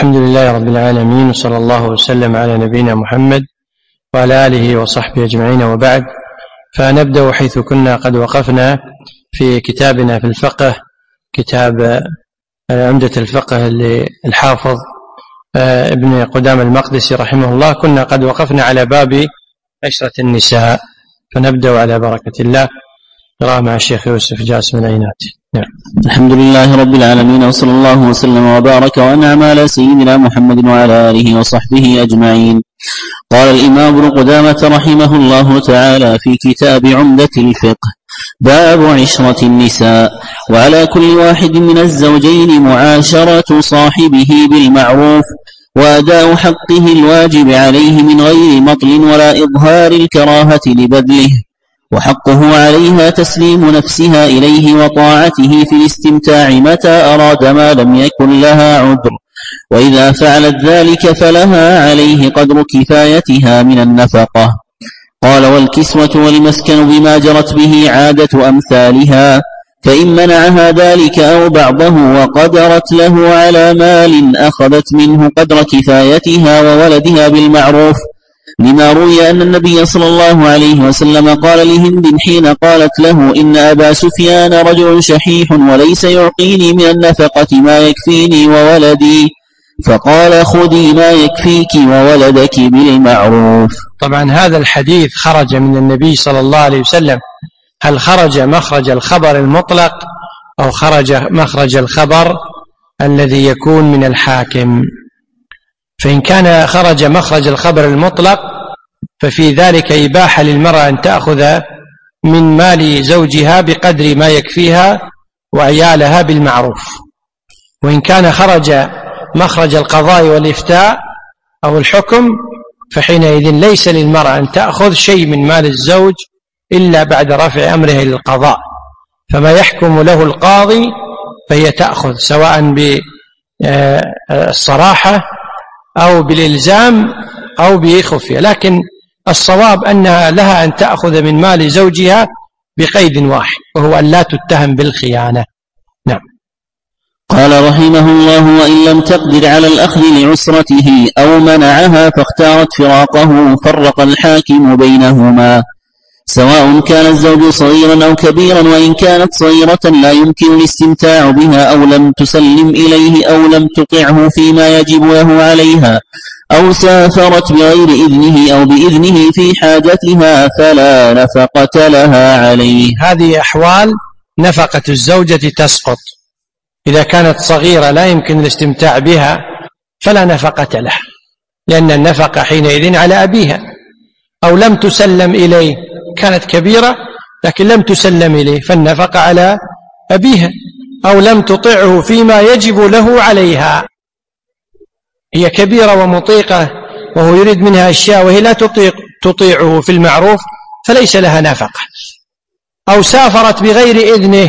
الحمد لله رب العالمين، وصلى الله وسلم على نبينا محمد وعلى آله وصحبه أجمعين، وبعد. فنبدأ حيث كنا قد وقفنا في كتابنا في الفقه، كتاب عمدة الفقه للحافظ ابن قدامة المقدسي رحمه الله. كنا قد وقفنا على باب عشرة النساء، فنبدأ على بركة الله قراءة مع الشيخ يوسف جاسم العيناتي. نعم. الحمد لله رب العالمين، وصلى الله وسلم وبارك وأنعم على سيدنا محمد وعلى آله وصحبه أجمعين. قال الإمام ابن قدامة رحمه الله تعالى في كتاب عمدة الفقه: باب عشرة النساء. وعلى كل واحد من الزوجين معاشرة صاحبه بالمعروف، وأداء حقه الواجب عليه من غير مطل ولا إظهار الكراهة لبذله، وحقه عليها تسليم نفسها إليه وطاعته في الاستمتاع متى أراد ما لم يكن لها عذر، وإذا فعلت ذلك فلها عليه قدر كفايتها من النفقة. قال: والكسوة والمسكن بما جرت به عادة أمثالها، فإن منعها ذلك أو بعضه وقدرت له على مال أخذت منه قدر كفايتها وولدها بالمعروف، لما روي أن النبي صلى الله عليه وسلم قال لهند حين قالت له: إن أبا سفيان رجل شحيح وليس يعطيني من النفقة ما يكفيني وولدي، فقال: خذي ما يكفيك وولدك بالمعروف. طبعا هذا الحديث خرج من النبي صلى الله عليه وسلم. هل خرج مخرج الخبر المطلق أو خرج مخرج الخبر الذي يكون من الحاكم؟ فإن كان خرج مخرج الخبر المطلق ففي ذلك إباحة للمرأة أن تأخذ من مال زوجها بقدر ما يكفيها وعيالها بالمعروف. وإن كان خرج مخرج القضاء والإفتاء أو الحكم فحينئذ ليس للمرأة أن تأخذ شيء من مال الزوج إلا بعد رفع أمرها إلى القضاء، فما يحكم له القاضي فهي تأخذ، سواء بالصراحة أو بالإلزام أو بخفية، لكن الصواب أنها لها أن تأخذ من مال زوجها بقيد واحد، وهو أن لا تتهم بالخيانة. نعم. قال رحمه الله: وإن لم تقدر على الأخذ لعسرته أو منعها فاختارت فراقه، فرق الحاكم بينهما، سواء كان الزوج صغيرا أو كبيرا، وإن كانت صغيرة لا يمكن الاستمتاع بها، أو لم تسلم إليه، أو لم تطعه فيما يجب له عليها، أو سافرت بغير إذنه أو بإذنه في حاجتها، فلا نفقة لها عليه. هذه أحوال نفقة الزوجة تسقط. إذا كانت صغيرة لا يمكن الاستمتاع بها فلا نفقة لها، لأن النفقة حينئذ على أبيها. أو لم تسلم إليه، كانت كبيرة لكن لم تسلم إليه فالنفقة على أبيها. أو لم تطعه فيما يجب له عليها، هي كبيرة ومطيقة وهو يريد منها أشياء وهي لا تطيعه في المعروف فليس لها نفقة. أو سافرت بغير إذنه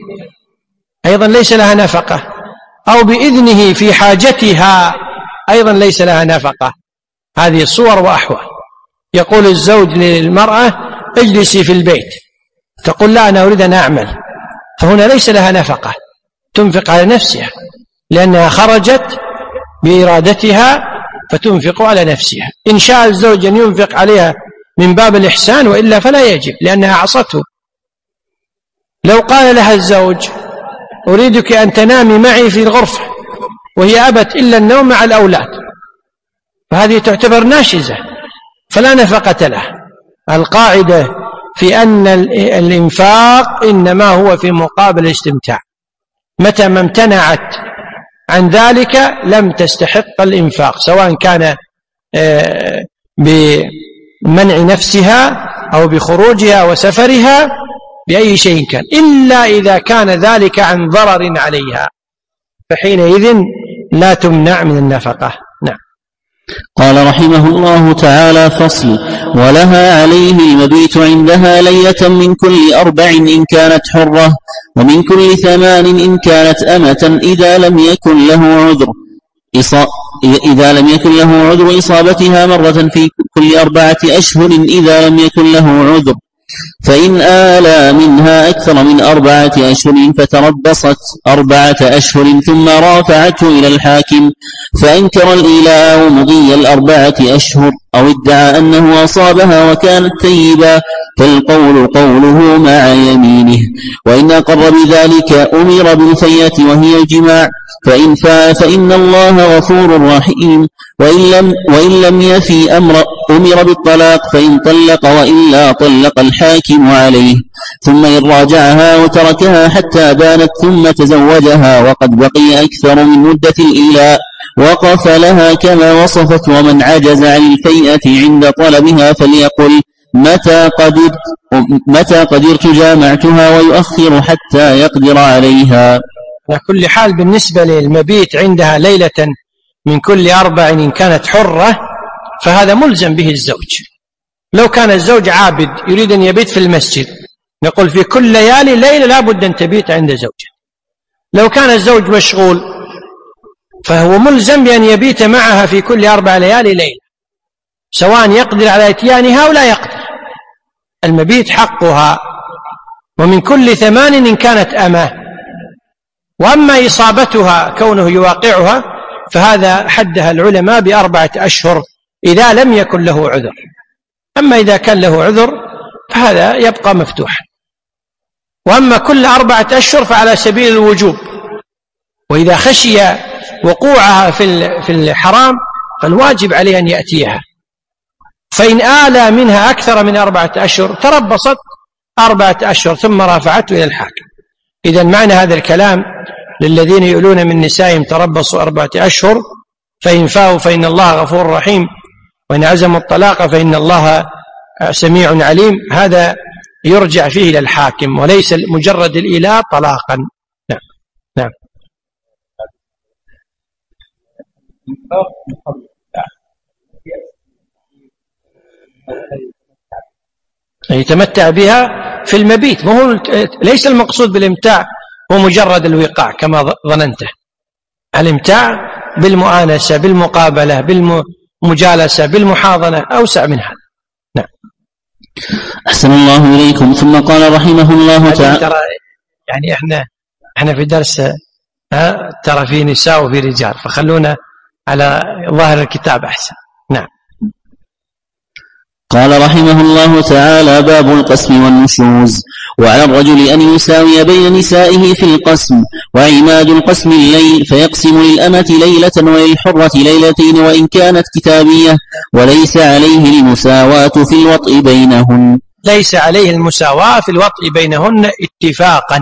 أيضا ليس لها نفقة. أو بإذنه في حاجتها أيضا ليس لها نفقة. هذه صور وأحوال. يقول الزوج للمرأة: اجلسي في البيت، تقول: لا، أنا أريد أن أعمل، فهنا ليس لها نفقة، تنفق على نفسها لأنها خرجت بإرادتها فتنفق على نفسها. إن شاء الزوج أن ينفق عليها من باب الإحسان، وإلا فلا يجب لأنها عصته. لو قال لها الزوج: أريدك أن تنامي معي في الغرفة، وهي أبت إلا النوم مع الأولاد، فهذه تعتبر ناشزة فلا نفقة لها. القاعدة في أن الإنفاق إنما هو في مقابل الاستمتاع، متى ما امتنعت عن ذلك لم تستحق الإنفاق، سواء كان بمنع نفسها أو بخروجها وسفرها، بأي شيء كان، إلا إذا كان ذلك عن ضرر عليها، فحينئذ لا تمنع من النفقة. نعم. قال رحمه الله تعالى: فصل: ولها عليه المبيت عندها ليلة من كل 4 إن كانت حرة، ومن كل 8 إن كانت أمة، إذا لم يكن له عذر إصابتها مرة في كل 4 أشهر، إذا لم يكن له عذر. فإن آلى منها أكثر من 4 أشهر فتربصت 4 أشهر ثم رافعته إلى الحاكم فأنكر الإيلاء مضي 4 أشهر أو ادعى أنه أصابها وكانت ثيبا فالقول قوله مع يمينه. وإن أقر بذلك أمر بالفيئة وهي الجماع فإن فاء فإن الله غفور رحيم. وإن لم يفي أمر بالطلاق فإن طلق وإلا طلق الحاكم عليه ثم إن راجعها وتركها حتى بانت ثم تزوجها وقد بقي أكثر من مدة الإيلاء وقف لها كما وصفت. ومن عجز عن الفيئة عند طلبها فليقل متى قدرت جامعتها ويؤخر حتى يقدر عليها. على كل حال بالنسبة للمبيت عندها ليلة من كل 4 إن كانت حرة فهذا ملزم به الزوج. لو كان الزوج عابد يريد أن يبيت في المسجد نقول في كل ليالي ليلة لا بد أن تبيت عند زوجه. لو كان الزوج مشغول فهو ملزم بأن يبيت معها في كل 4 ليالي ليلة سواء يقدر على إتيانها أو لا يقدر. المبيت حقها ومن كل 8 إن كانت أمه. وأما إصابتها كونه يواقعها فهذا حدها العلماء ب4 أشهر إذا لم يكن له عذر. أما إذا كان له عذر فهذا يبقى مفتوحا. وأما كل 4 أشهر فعلى سبيل الوجوب. وإذا خشي وقوعها في الحرام فالواجب عليه أن يأتيها. فإن آلى منها أكثر من 4 أشهر تربصت 4 أشهر ثم رافعته إلى الحاكم. إذن معنى هذا الكلام للذين يؤلون من نسائهم تربصوا 4 أشهر فإن فاءوا فإن الله غفور رحيم وإن عزموا الطلاق فإن الله سميع عليم. هذا يرجع فيه إلى الحاكم وليس مجرد الإيلاء طلاقا. نعم نعم. يتمتع بها في المبيت. ليس المقصود بالامتاع هو مجرد الوقاع كما ظننته. الامتاع بالمؤانسة بالمقابلة بالمجالسة بالمحاضنة أوسع من هذا. نعم. أحسن الله إليكم. ثم قال رحمه الله تعالى يعني احنا في درس ترى في نساء وفي رجال فخلونا على ظاهر الكتاب أحسن. نعم. قال رحمه الله تعالى باب القسم والنشوز. وعلى الرجل أن يساوي بين نسائه في القسم وعماد القسم الليل فيقسم للأمة ليلة وللحرة ليلتين وإن كانت كتابية وليس عليه المساواة في الوطء بينهن. ليس عليه المساواة في الوطء بينهن اتفاقا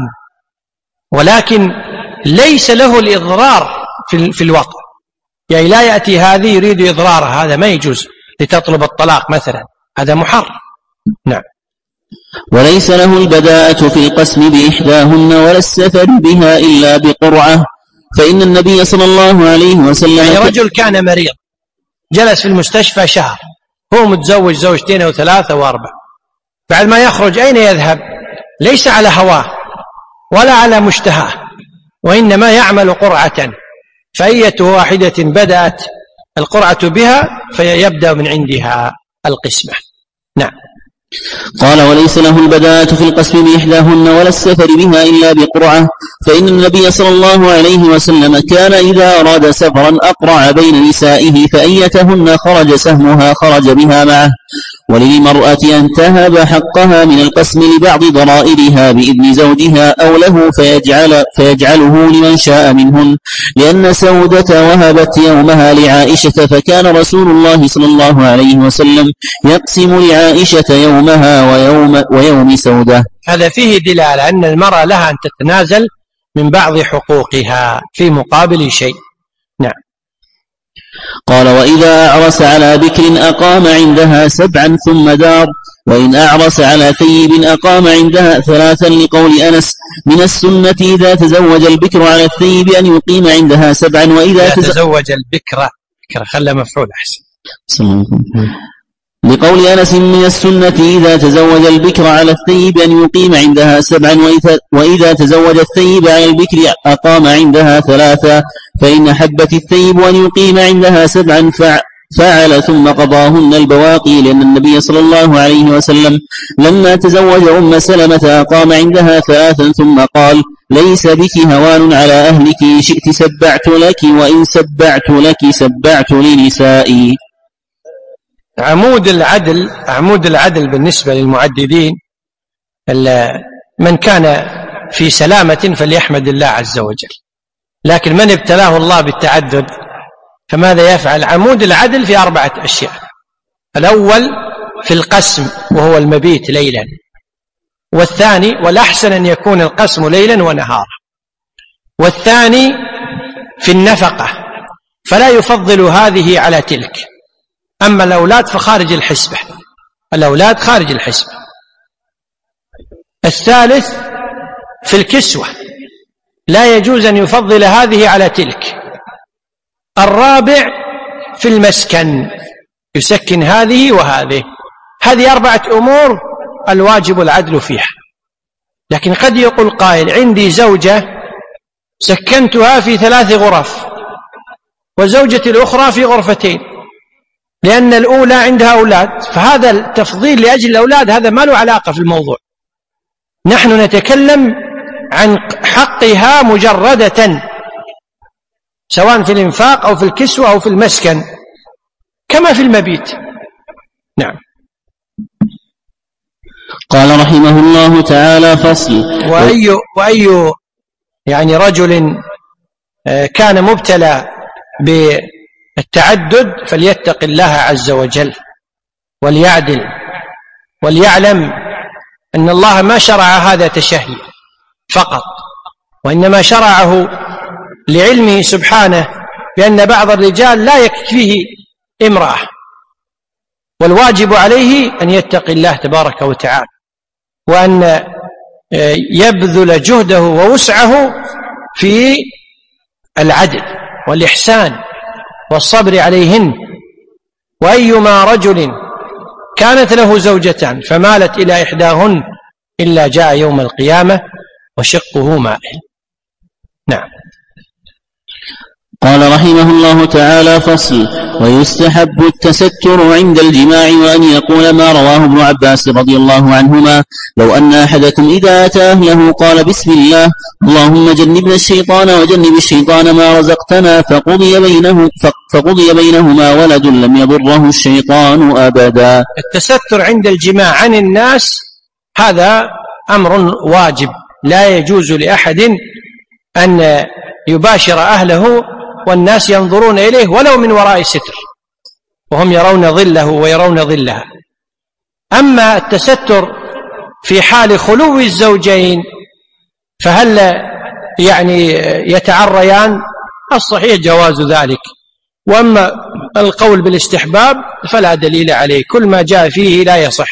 ولكن ليس له الإضرار في الوطء. يعني لا يأتي هذه يريد إضرارها هذا ما يجوز لتطلب الطلاق مثلا هذا محرم. نعم. وليس له البداءة في القسم بإحداهن ولا السفر بها إلا بقرعة فإن النبي صلى الله عليه وسلم يعني رجل كان مريض جلس في المستشفى شهر هو متزوج 2 أو 3 أو 4 بعد ما يخرج أين يذهب؟ ليس على هواه ولا على مشتهاه وإنما يعمل قرعة فأية واحدة بدأت القرعة بها فيبدأ من عندها القسمة. نعم. قال وليس له البداءة في القسم بإحداهن ولا السفر بها إلا بقرعة فإن النبي صلى الله عليه وسلم كان إذا أراد سفرا أقرع بين نسائه فأيتهن خرج سهمها خرج بها معه. وللمرأة أن تهب حقها من القسم لبعض ضرائرها بإذن زوجها أو له فيجعله لمن شاء منهن لأن سودة وهبت يومها لعائشة فكان رسول الله صلى الله عليه وسلم يقسم لعائشة يومها ويوم سودة. هذا فيه دلالة أن المرأة لها أن تتنازل من بعض حقوقها في مقابل شيء. نعم. قال وإذا أعرس على بكر أقام عندها 7 ثم دار وإن أعرس على ثيب أقام عندها 3 لقول أنس من السنة إذا تزوج البكر على الثيب أن يقيم عندها 7 وإذا تزوج البكر خلى مفعول أحسن لقول أنس من السنة إذا تزوج البكر على الثيب أن يقيم عندها 7 وإذا تزوج الثيب على البكر أقام عندها 3 فإن حبت الثيب أن يقيم عندها 7 فعل ثم قضاهن البواقي، لأن النبي صلى الله عليه وسلم لما تزوج أم سلمة أقام عندها 3 ثم قال: ليس بك هوان على أهلك، إن شئت سبعت لك، وإن سبعت لك سبعت لنسائي. عمود العدل بالنسبة للمعددين من كان في سلامة فليحمد الله عز وجل، لكن من ابتلاه الله بالتعدد فماذا يفعل؟ عمود العدل في 4 أشياء. الأول في القسم وهو المبيت ليلا، والثاني والأحسن أن يكون القسم ليلا ونهارا، والثاني في النفقة فلا يفضل هذه على تلك. أما الأولاد فخارج الحسبة، الأولاد خارج الحسبة. الثالث في الكسوة، لا يجوز أن يفضل هذه على تلك. الرابع في المسكن، يسكن هذه وهذه. هذه 4 أمور الواجب العدل فيها. لكن قد يقول قائل: عندي زوجة سكنتها في 3 غرف، وزوجتي الأخرى في 2 غرفتين، لأن الأولى عندها أولاد، فهذا التفضيل لأجل الأولاد هذا ما له علاقة في الموضوع. نحن نتكلم عن حقها مجردة، سواء في الإنفاق أو في الكسوة أو في المسكن، كما في المبيت. نعم. قال رحمه الله تعالى: فصل. وأي يعني رجل كان مبتلى بالتعدد فليتق الله عز وجل وليعدل، وليعلم أن الله ما شرع هذا تشهي فقط، وإنما شرعه لعلمه سبحانه بأن بعض الرجال لا يكفيه امرأة، والواجب عليه أن يتقي الله تبارك وتعالى، وأن يبذل جهده ووسعه في العدل والإحسان والصبر عليهن. وأيما رجل كانت له زوجتان فمالت إلى إحداهن إلا جاء يوم القيامة وشقه مائل. نعم. قال رحمه الله تعالى: فصل. ويستحب التستر عند الجماع، وأن يقول ما رواه ابن عباس رضي الله عنهما: لو أن أحدكم إذا أتى أهله قال: بسم الله، اللهم جنبنا الشيطان وجنب الشيطان ما رزقتنا، فقضي بينهما ولد لم يضره الشيطان أبدا. التستر عند الجماع عن الناس هذا أمر واجب، لا يجوز لأحد أن يباشر أهله والناس ينظرون إليه ولو من وراء ستر، وهم يرون ظله ويرون ظلها. أما التستر في حال خلو الزوجين فهل يعني يتعريان؟ الصحيح جواز ذلك، وأما القول بالاستحباب فلا دليل عليه، كل ما جاء فيه لا يصح.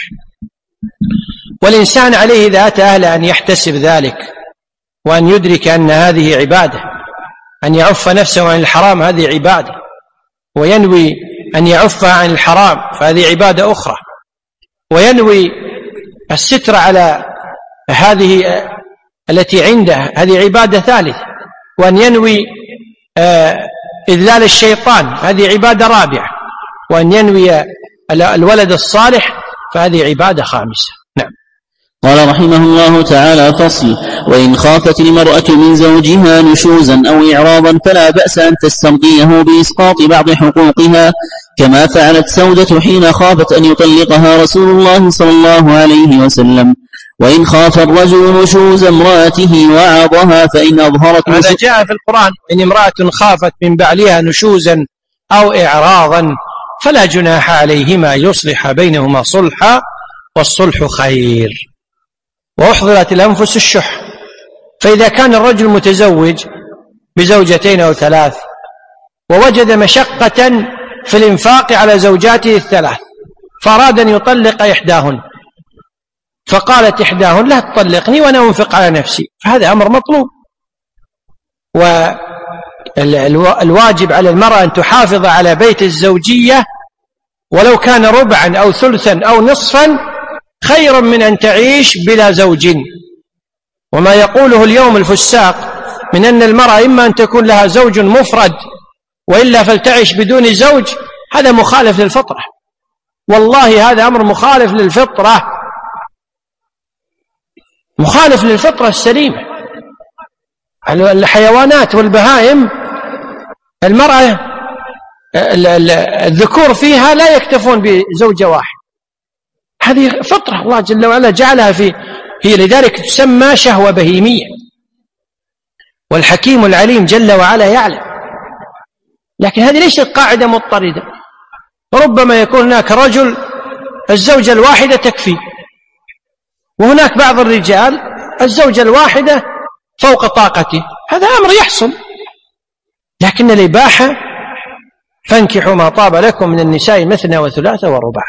والإنسان عليه إذا أتى أهله أن يحتسب ذلك، وأن يدرك أن هذه عبادة، أن يعف نفسه عن الحرام هذه عبادة، وينوي أن يعفها عن الحرام فهذه عبادة أخرى، وينوي الستر على هذه التي عنده هذه عبادة ثالثة، وأن ينوي إذلال الشيطان هذه عبادة رابعة، وأن ينوي الولد الصالح فهذه عبادة خامسة. نعم. قال رحمه الله تعالى: فصل. وإن خافت المرأة من زوجها نشوزا أو إعراضا فلا بأس أن تسترضيه بإسقاط بعض حقوقها، كما فعلت سودة حين خافت أن يطلقها رسول الله صلى الله عليه وسلم. وإن خاف الرجل نشوز امرأته وعظها فإن أظهرت، هذا جاء في القرآن: إن امرأة خافت من بعلها نشوزا أو إعراضا فلا جناح عليهما يصلح بينهما صلحا والصلح خير. وأحضرت الأنفس الشح، فإذا كان الرجل متزوج بزوجتين أو 3 ووجد مشقة في الإنفاق على زوجاته 3 فأراد أن يطلق إحداهن، فقالت إحداهن: لا تطلقني وأنا أنفق على نفسي، فهذا أمر مطلوب. والواجب على المرأة أن تحافظ على بيت الزوجية ولو كان ربعا أو ثلثا أو نصفا خير من أن تعيش بلا زوج. وما يقوله اليوم الفساق من أن المرأة إما أن تكون لها زوج مفرد وإلا فلتعيش بدون زوج، هذا مخالف للفطرة، والله هذا أمر مخالف للفطرة، مخالف للفطرة السليمة. الحيوانات والبهائم المرأة الذكور فيها لا يكتفون بزوجة واحد، هذه فطرة الله جل وعلا جعلها هي لذلك تسمى شهوة بهيمية، والحكيم العليم جل وعلا يعلم. لكن هذه ليست قاعدة مضطردة، ربما يكون هناك رجل الزوجة الواحدة تكفي، وهناك بعض الرجال الزوجة الواحدة فوق طاقته، هذا أمر يحصل. لكن الإباحة فانكحوا ما طاب لكم من النساء مثنى وثلاثة ورباع.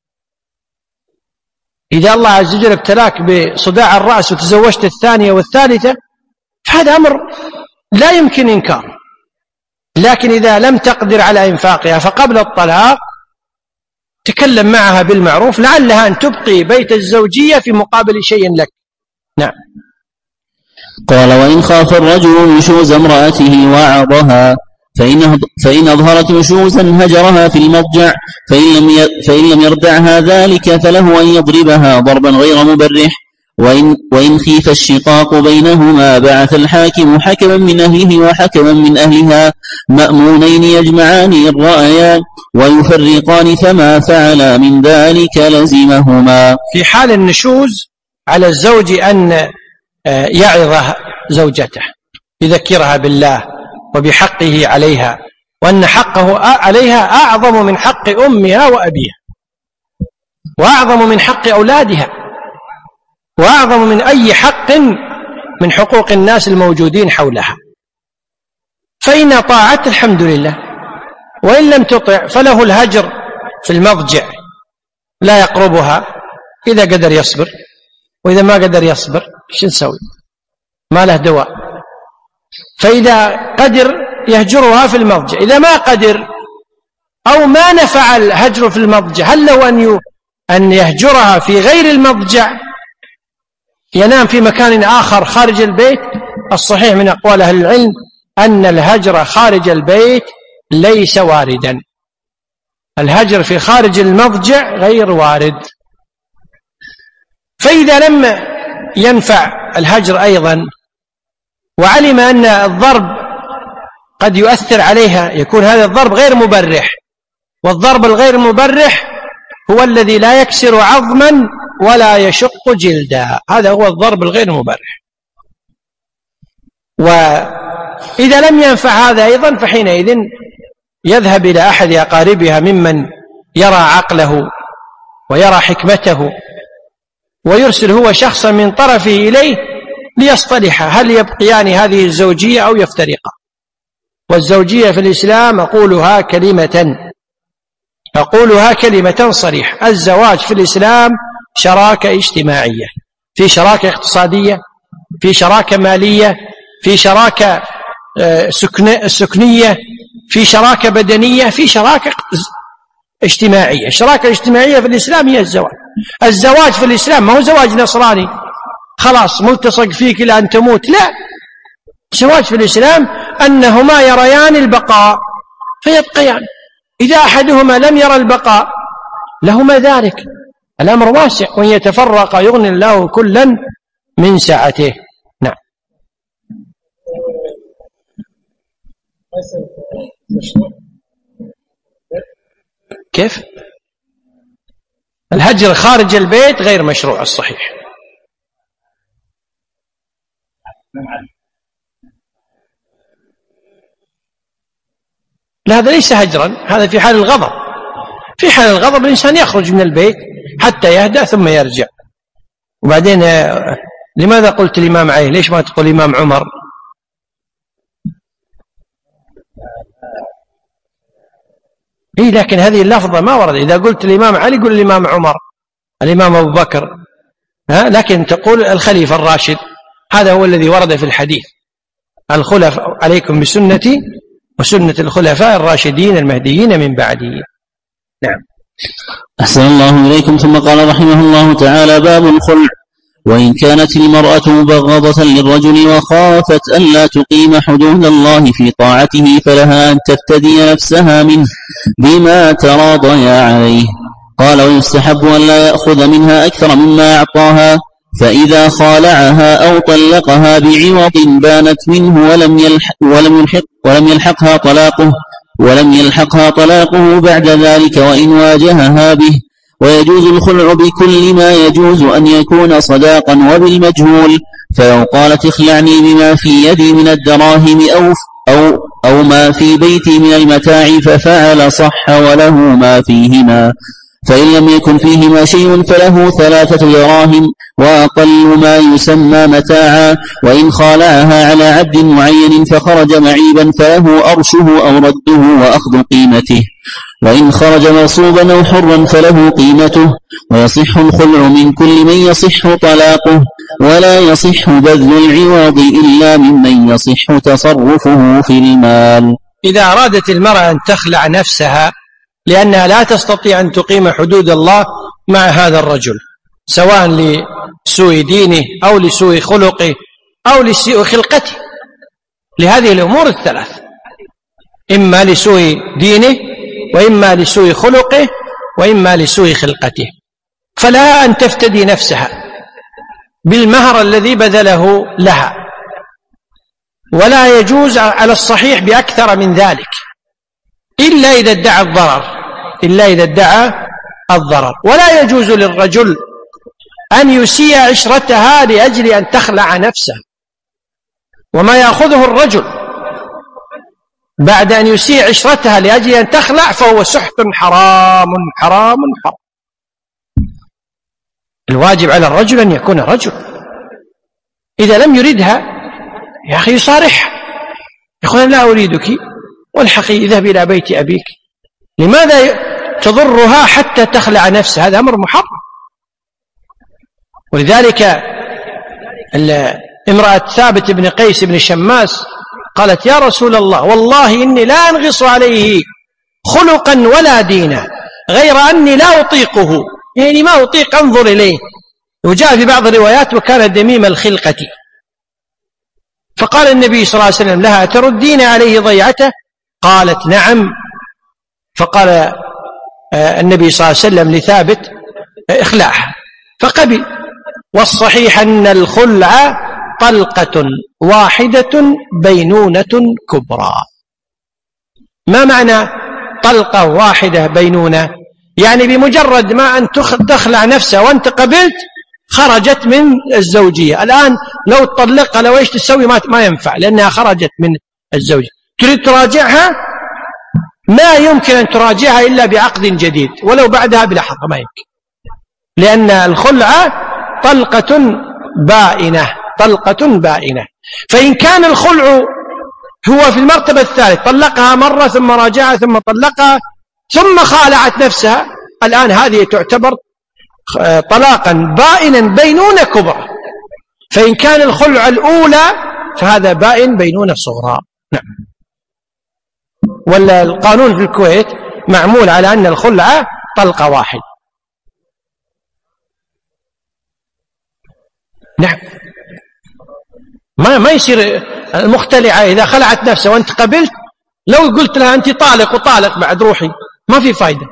إذا الله عز وجل ابتلاك بصداع الرأس وتزوجت الثانية والثالثة فهذا أمر لا يمكن إنكاره، لكن إذا لم تقدر على إنفاقها فقبل الطلاق تكلم معها بالمعروف لعلها أن تبقي بيت الزوجية في مقابل شيء لك. نعم. قال: وإن خاف الرجل نشوز امرأته وعظها فإن أظهرت نشوزا هجرها في المضجع، فإن لم يردعها ذلك فله أن يضربها ضربا غير مبرح. وإن خيف الشقاق بينهما بعث الحاكم حكما من أهله وحكما من أهلها مأمونين يجمعان الرأيان ويفرقان، فما فعلا من ذلك لزمهما. في حال النشوز على الزوج أن يعظ زوجته، يذكرها بالله وبحقه عليها، وأن حقه عليها أعظم من حق أمها وأبيها، وأعظم من حق أولادها، وأعظم من أي حق من حقوق الناس الموجودين حولها. فإن أطاعت الحمد لله، وإن لم تطع فله الهجر في المضجع، لا يقربها إذا قدر يصبر، وإذا ما قدر يصبر شو نسوي؟ ما له دواء. فإذا قدر يهجرها في المضجع، إذا ما قدر أو ما نفع الهجر في المضجع هل له أن يهجرها في غير المضجع، ينام في مكان آخر خارج البيت؟ الصحيح من أقوال أهل العلم أن الهجر خارج البيت ليس واردا، الهجر في خارج المضجع غير وارد. فإذا لم ينفع الهجر أيضا وعلم أن الضرب قد يؤثر عليها، يكون هذا الضرب غير مبرح، والضرب الغير مبرح هو الذي لا يكسر عظما ولا يشق جلدا، هذا هو الضرب الغير مبرح. وإذا لم ينفع هذا أيضا فحينئذ يذهب إلى أحد أقاربها ممن يرى عقله ويرى حكمته، ويرسل هو شخصا من طرفه إليه ليصطلح هل يبقيان هذه الزوجية أو يفترقا. والزوجية في الإسلام أقولها كلمة صريحة. الزواج في الإسلام شراكة اجتماعية، في شراكة اقتصادية، في شراكة مالية، في شراكة سكنية، في شراكة بدنية، في شراكة اجتماعية. الشراكة الاجتماعية في الإسلام هي الزواج. الزواج في الإسلام ما هو زواج نصراني خلاص ملتصق فيك إلى أن تموت، لا، الزواج في الإسلام أنهما يريان البقاء فيبقيان، إذا أحدهما لم يرى البقاء لهما ذلك. الأمر واسع، وإن يتفرق يغني الله كلا من سعته. نعم. كيف؟ الهجر خارج البيت غير مشروع الصحيح. لا، هذا ليس هجرا، هذا في حال الغضب. في حال الغضب الإنسان يخرج من البيت حتى يهدأ ثم يرجع. وبعدين لماذا قلت الإمام علي؟ ليش ما تقول الإمام عمر؟ إيه، لكن هذه اللفظة ما ورد. إذا قلت الإمام علي قل الإمام عمر، الإمام أبو بكر، لكن تقول الخليفة الراشد، هذا هو الذي ورد في الحديث: الخلفاء عليكم بسنتي وسنة الخلفاء الراشدين المهديين من بعدي. نعم. أحسن الله إليكم. ثم قال رحمه الله تعالى: باب الخلع. وإن كانت المرأة مبغضة للرجل وخافت أن لا تقيم حدود الله في طاعته فلها أن تفتدي نفسها منه بما تراضيا عليه. قال ويستحب أن لا يأخذ منها أكثر مما أعطاها، فإذا خالعها أو طلقها بعوض بانت منه ولم يلحقها طلاقه بعد ذلك وإن واجهها به. ويجوز الخلع بكل ما يجوز أن يكون صداقا وبالمجهول، فلو قالت اخلعني بما في يدي من الدراهم أو ما في بيتي من المتاع ففعل صح وله ما فيهما، فإن لم يكن فيهما شيء فله 3 دراهم وأقل ما يسمى متاعا. وإن خالعها على عبد معين فخرج معيبا فله أرشه أو رده وأخذ قيمته، وإن خرج مغصوبا أو حرا فله قيمته. ويصح الخلع من كل من يصح طلاقه، ولا يصح بذل العوض إلا ممن يصح تصرفه في المال. إذا أرادت المرأة أن تخلع نفسها لأنها لا تستطيع أن تقيم حدود الله مع هذا الرجل، سواء لسوء دينه أو لسوء خلقه أو لسوء خلقته، لهذه الأمور الثلاث، إما لسوء دينه وإما لسوء خلقه وإما لسوء خلقته، فلا أن تفتدي نفسها بالمهر الذي بذله لها، ولا يجوز على الصحيح بأكثر من ذلك إلا إذا ادعى الضرر. ولا يجوز للرجل أن يسيء عشرتها لأجل أن تخلع نفسه، وما يأخذه الرجل بعد أن يسيء عشرتها لأجل أن تخلع فهو سحت حرام حرام حرام. الواجب على الرجل أن يكون رجل، إذا لم يردها يا أخي يصارحها، يقول لا أريدك والحقي اذهب إلى بيت أبيك. لماذا تضرها حتى تخلع نفسها؟ هذا أمر محرم. ولذلك امرأة ثابت بن قيس بن شماس قالت يا رسول الله والله إني لا أنغص عليه خلقا ولا دينا غير أني لا أطيقه، يعني ما أطيق أنظر إليه. وجاء في بعض الروايات وكان دميم الخلقة. فقال النبي صلى الله عليه وسلم لها تردين عليه ضيعته؟ قالت نعم. فقال النبي صلى الله عليه وسلم لثابت اخلعها، فقبل. والصحيح أن الخلع طلقة واحدة بينونة كبرى. ما معنى طلقة واحدة بينونة؟ يعني بمجرد ما أن تخلع نفسها وأنت قبلت خرجت من الزوجية. الآن لو تطلقها لو إيش تسوي ما ينفع، لأنها خرجت من الزوجية. تريد تراجعها ما يمكن أن تراجعها إلا بعقد جديد ولو بعدها بلحظة، ما يمكن، لأن الخلع طلقة بائنة. فإن كان الخلع هو في المرتبة الثالث، طلقها مرة ثم راجعها ثم طلقها ثم خالعت نفسها، الآن هذه تعتبر طلاقا بائنا بينونة كبرى. فإن كان الخلع الأولى فهذا بائن بينونة صغرى. نعم. ولا القانون في الكويت معمول على أن الخلع طلقة واحد. نعم. ما يصير المختلعة إذا خلعت نفسها وأنت قبلت، لو قلت لها أنت طالق وطالق بعد روحي ما في فايدة.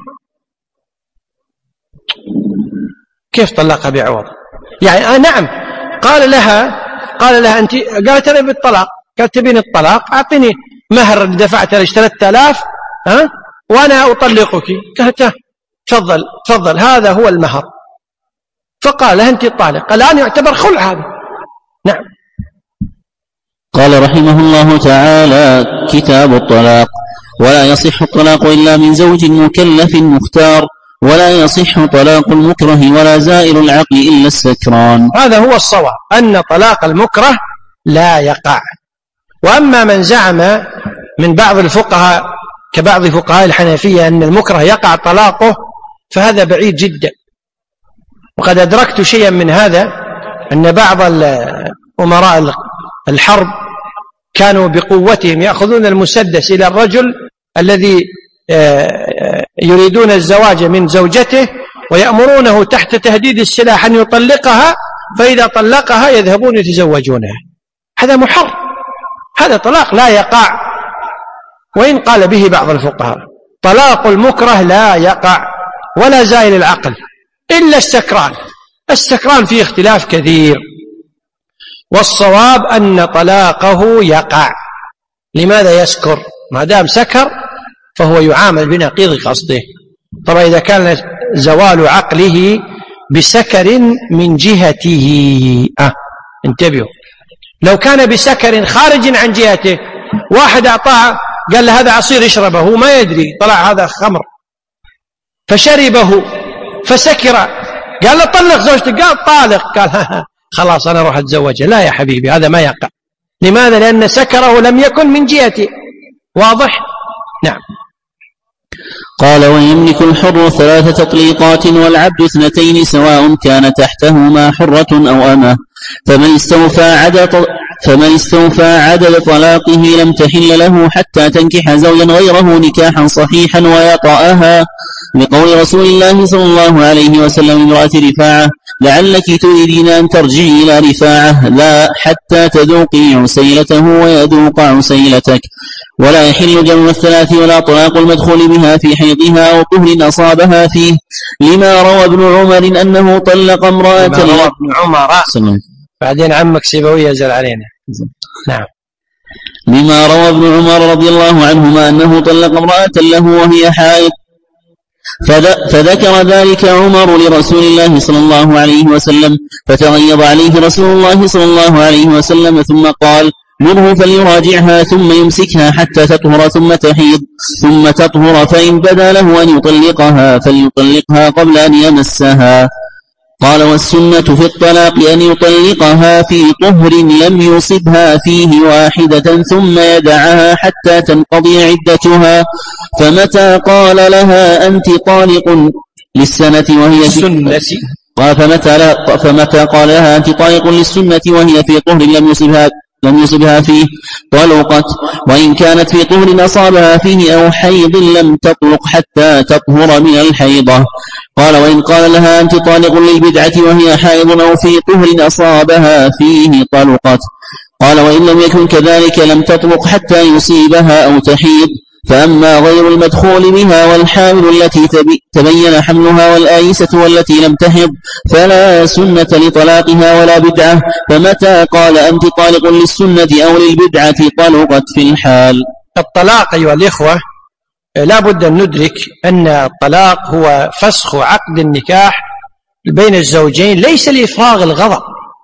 كيف طلقها بعوض؟ يعني نعم. قال لها أنت، قالت أنا بالطلاق، قالت تبين الطلاق أعطيني مهر دفعت لك 3000 وأنا أطلقك. قالت تفضل هذا هو المهر. فقال لها أنت طالق، الآن يعتبر خلع هذا. نعم. قال رحمه الله تعالى كتاب الطلاق. ولا يصح الطلاق إلا من زوج مكلف مختار، ولا يصح طلاق المكره ولا زائل العقل إلا السكران. هذا هو الصواب، أن طلاق المكره لا يقع. وأما من زعم من بعض الفقهاء كبعض فقهاء الحنفية أن المكره يقع طلاقه فهذا بعيد جدا. وقد أدركت شيئا من هذا، أن بعض أمراء الحرب كانوا بقوتهم يأخذون المسدس إلى الرجل الذي يريدون الزواج من زوجته ويأمرونه تحت تهديد السلاح أن يطلقها، فإذا طلقها يذهبون يتزوجونها. هذا محرم، هذا طلاق لا يقع وإن قال به بعض الفقهاء. طلاق المكره لا يقع ولا زائل العقل إلا السكران فيه اختلاف كثير، والصواب أن طلاقه يقع. لماذا يسكر؟ ما دام سكر فهو يعامل بنقيض قصده. طبعا إذا كان زوال عقله بسكر من جهته انتبهوا، لو كان بسكر خارج عن جهته، واحد أعطاه قال له هذا عصير يشربه، هو ما يدري، طلع هذا خمر فشربه فسكر، قال له طلق زوجتك، قال طالق، قال خلاص أنا أروح أتزوجها. لا يا حبيبي، هذا ما يقع. لماذا؟ لأن سكره لم يكن من جهته. واضح؟ نعم. قال ويملك الحر 3 تطليقات والعبد 2 سواء كان تحتهما حرة أو أمة، فمن استوفى عدد طلاقه لم تحل له حتى تنكح زوجا غيره نكاحا صحيحا ويطأها، لقول رسول الله صلى الله عليه وسلم امرأة رفاعة لعلك تريدين أن ترجعي إلى رفاعة، لا حتى تذوقي عسيلته ويذوق عسيلتك. ولا يحل جمع 3 ولا طلاق المدخول بها في حيضها أو طهر أصابها فيه، لما روى ابن عمر أنه طلق امرأة بعدين عمك سيبويه يزل علينا. نعم. لما روى ابن عمر رضي الله عنهما أنه طلق امرأة له وهي حائض، فذكر ذلك عمر لرسول الله صلى الله عليه وسلم، فتغيظ عليه رسول الله صلى الله عليه وسلم ثم قال مره فليراجعها ثم يمسكها حتى تطهر ثم تحيض ثم تطهر، فإن بدا له أن يطلقها فليطلقها قبل أن يمسها. قال والسنة في الطلاق أن يطلقها في طهر لم يصبها فيه واحدة ثم يدعها حتى تنقضي عدتها، فمتى قال لها أنت طالق للسنة وهي السنة فمتى قال لها أنت طالق للسنة وهي في طهر لم يصبها فيه طلقت، وإن كانت في طهر أصابها فيه أو حيض لم تطلق حتى تطهر من الحيضة. قال وإن قال لها أنت طالق للبدعة وهي حائض أو في طهر أصابها فيه طلقت. قال وإن لم يكن كذلك لم تطلق حتى يصيبها أو تحيض. فأما غير المدخول بها والحامل التي تبين حملها والآيسة والتي لم تحض فلا سنة لطلاقها ولا بدعة، فمتى قال أنت طالق للسنة أو للبدعة طلقت في الحال. الطلاق أيها الإخوة لا بد أن ندرك أن الطلاق هو فسخ عقد النكاح بين الزوجين، ليس لإفراغ الغضب.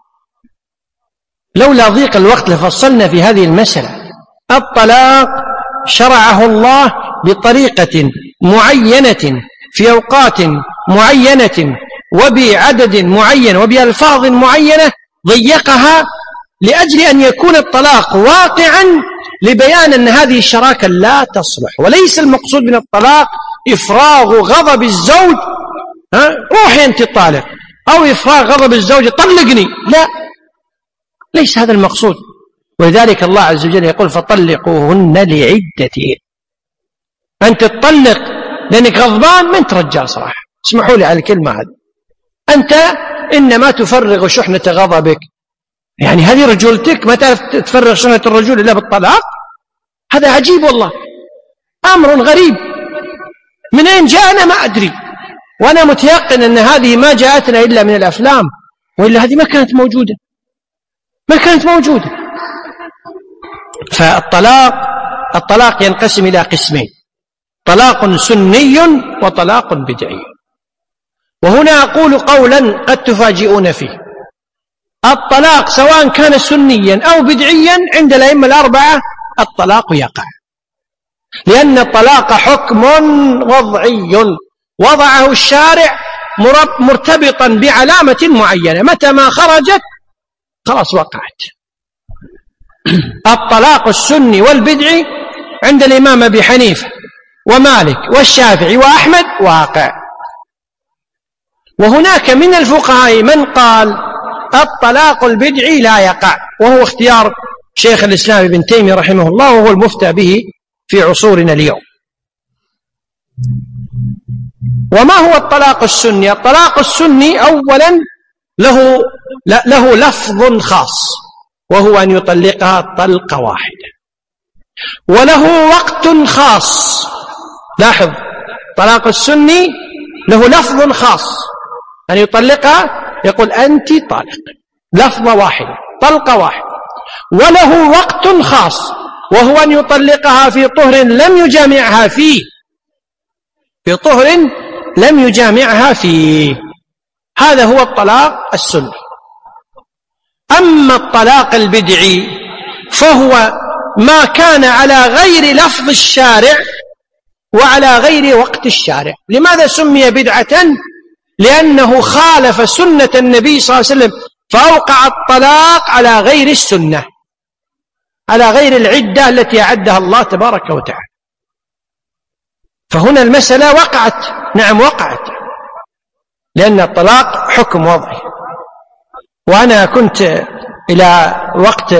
لولا ضيق الوقت لفصلنا في هذه المسألة. الطلاق شرعه الله بطريقة معينة في أوقات معينة وبعدد معين وبألفاظ معينة، ضيقها لأجل أن يكون الطلاق واقعا لبيان أن هذه الشراكة لا تصلح. وليس المقصود من الطلاق إفراغ غضب الزوج روحي أنت الطالق، أو إفراغ غضب الزوج طلقني، لا، ليس هذا المقصود. ولذلك الله عز وجل يقول فطلقوهن لعدتهن. أنت تطلق لأنك غضبان، من ترجع صراحة، اسمحوا لي على الكلمة هذه، أنت إنما تفرغ شحنة غضبك. يعني هذه رجولتك، ما تعرف تفرغ شحنة الرجل إلا بالطلاق؟ هذا عجيب والله، أمر غريب، من أين جاءنا ما أدري، وأنا متيقن أن هذه ما جاءتنا إلا من الأفلام، وإلا هذه ما كانت موجودة. فالطلاق ينقسم إلى قسمين: طلاق سني وطلاق بدعي. وهنا أقول قولا قد تفاجئون فيه: الطلاق سواء كان سنيا أو بدعيا عند الأئمة الأربعة الطلاق يقع، لأن الطلاق حكم وضعي وضعه الشارع مرتبطا بعلامة معينة، متى ما خرجت خلاص وقعت. الطلاق السني والبدعي عند الإمام أبي حنيفة ومالك والشافعي وأحمد واقع. وهناك من الفقهاء من قال الطلاق البدعي لا يقع، وهو اختيار شيخ الإسلام ابن تيمية رحمه الله، وهو المفتى به في عصورنا اليوم. وما هو الطلاق السني؟ الطلاق السني أولا له لفظ خاص، وهو أن يطلقها طلقة واحدة، وله وقت خاص، لاحظ، طلاق السني له لفظ خاص، أن يطلقها يقول أنت طالق، لفظة واحدة، طلقة واحدة، وله وقت خاص، وهو أن يطلقها في طهر لم يجامعها فيه، في طهر لم يجامعها فيه. هذا هو الطلاق السني. أما الطلاق البدعي فهو ما كان على غير لفظ الشارع وعلى غير وقت الشارع. لماذا سمي بدعة؟ لأنه خالف سنة النبي صلى الله عليه وسلم، فأوقع الطلاق على غير السنة، على غير العدة التي أعدها الله تبارك وتعالى. فهنا المسألة وقعت، نعم وقعت، لأن الطلاق حكم وضعي. وأنا كنت إلى وقت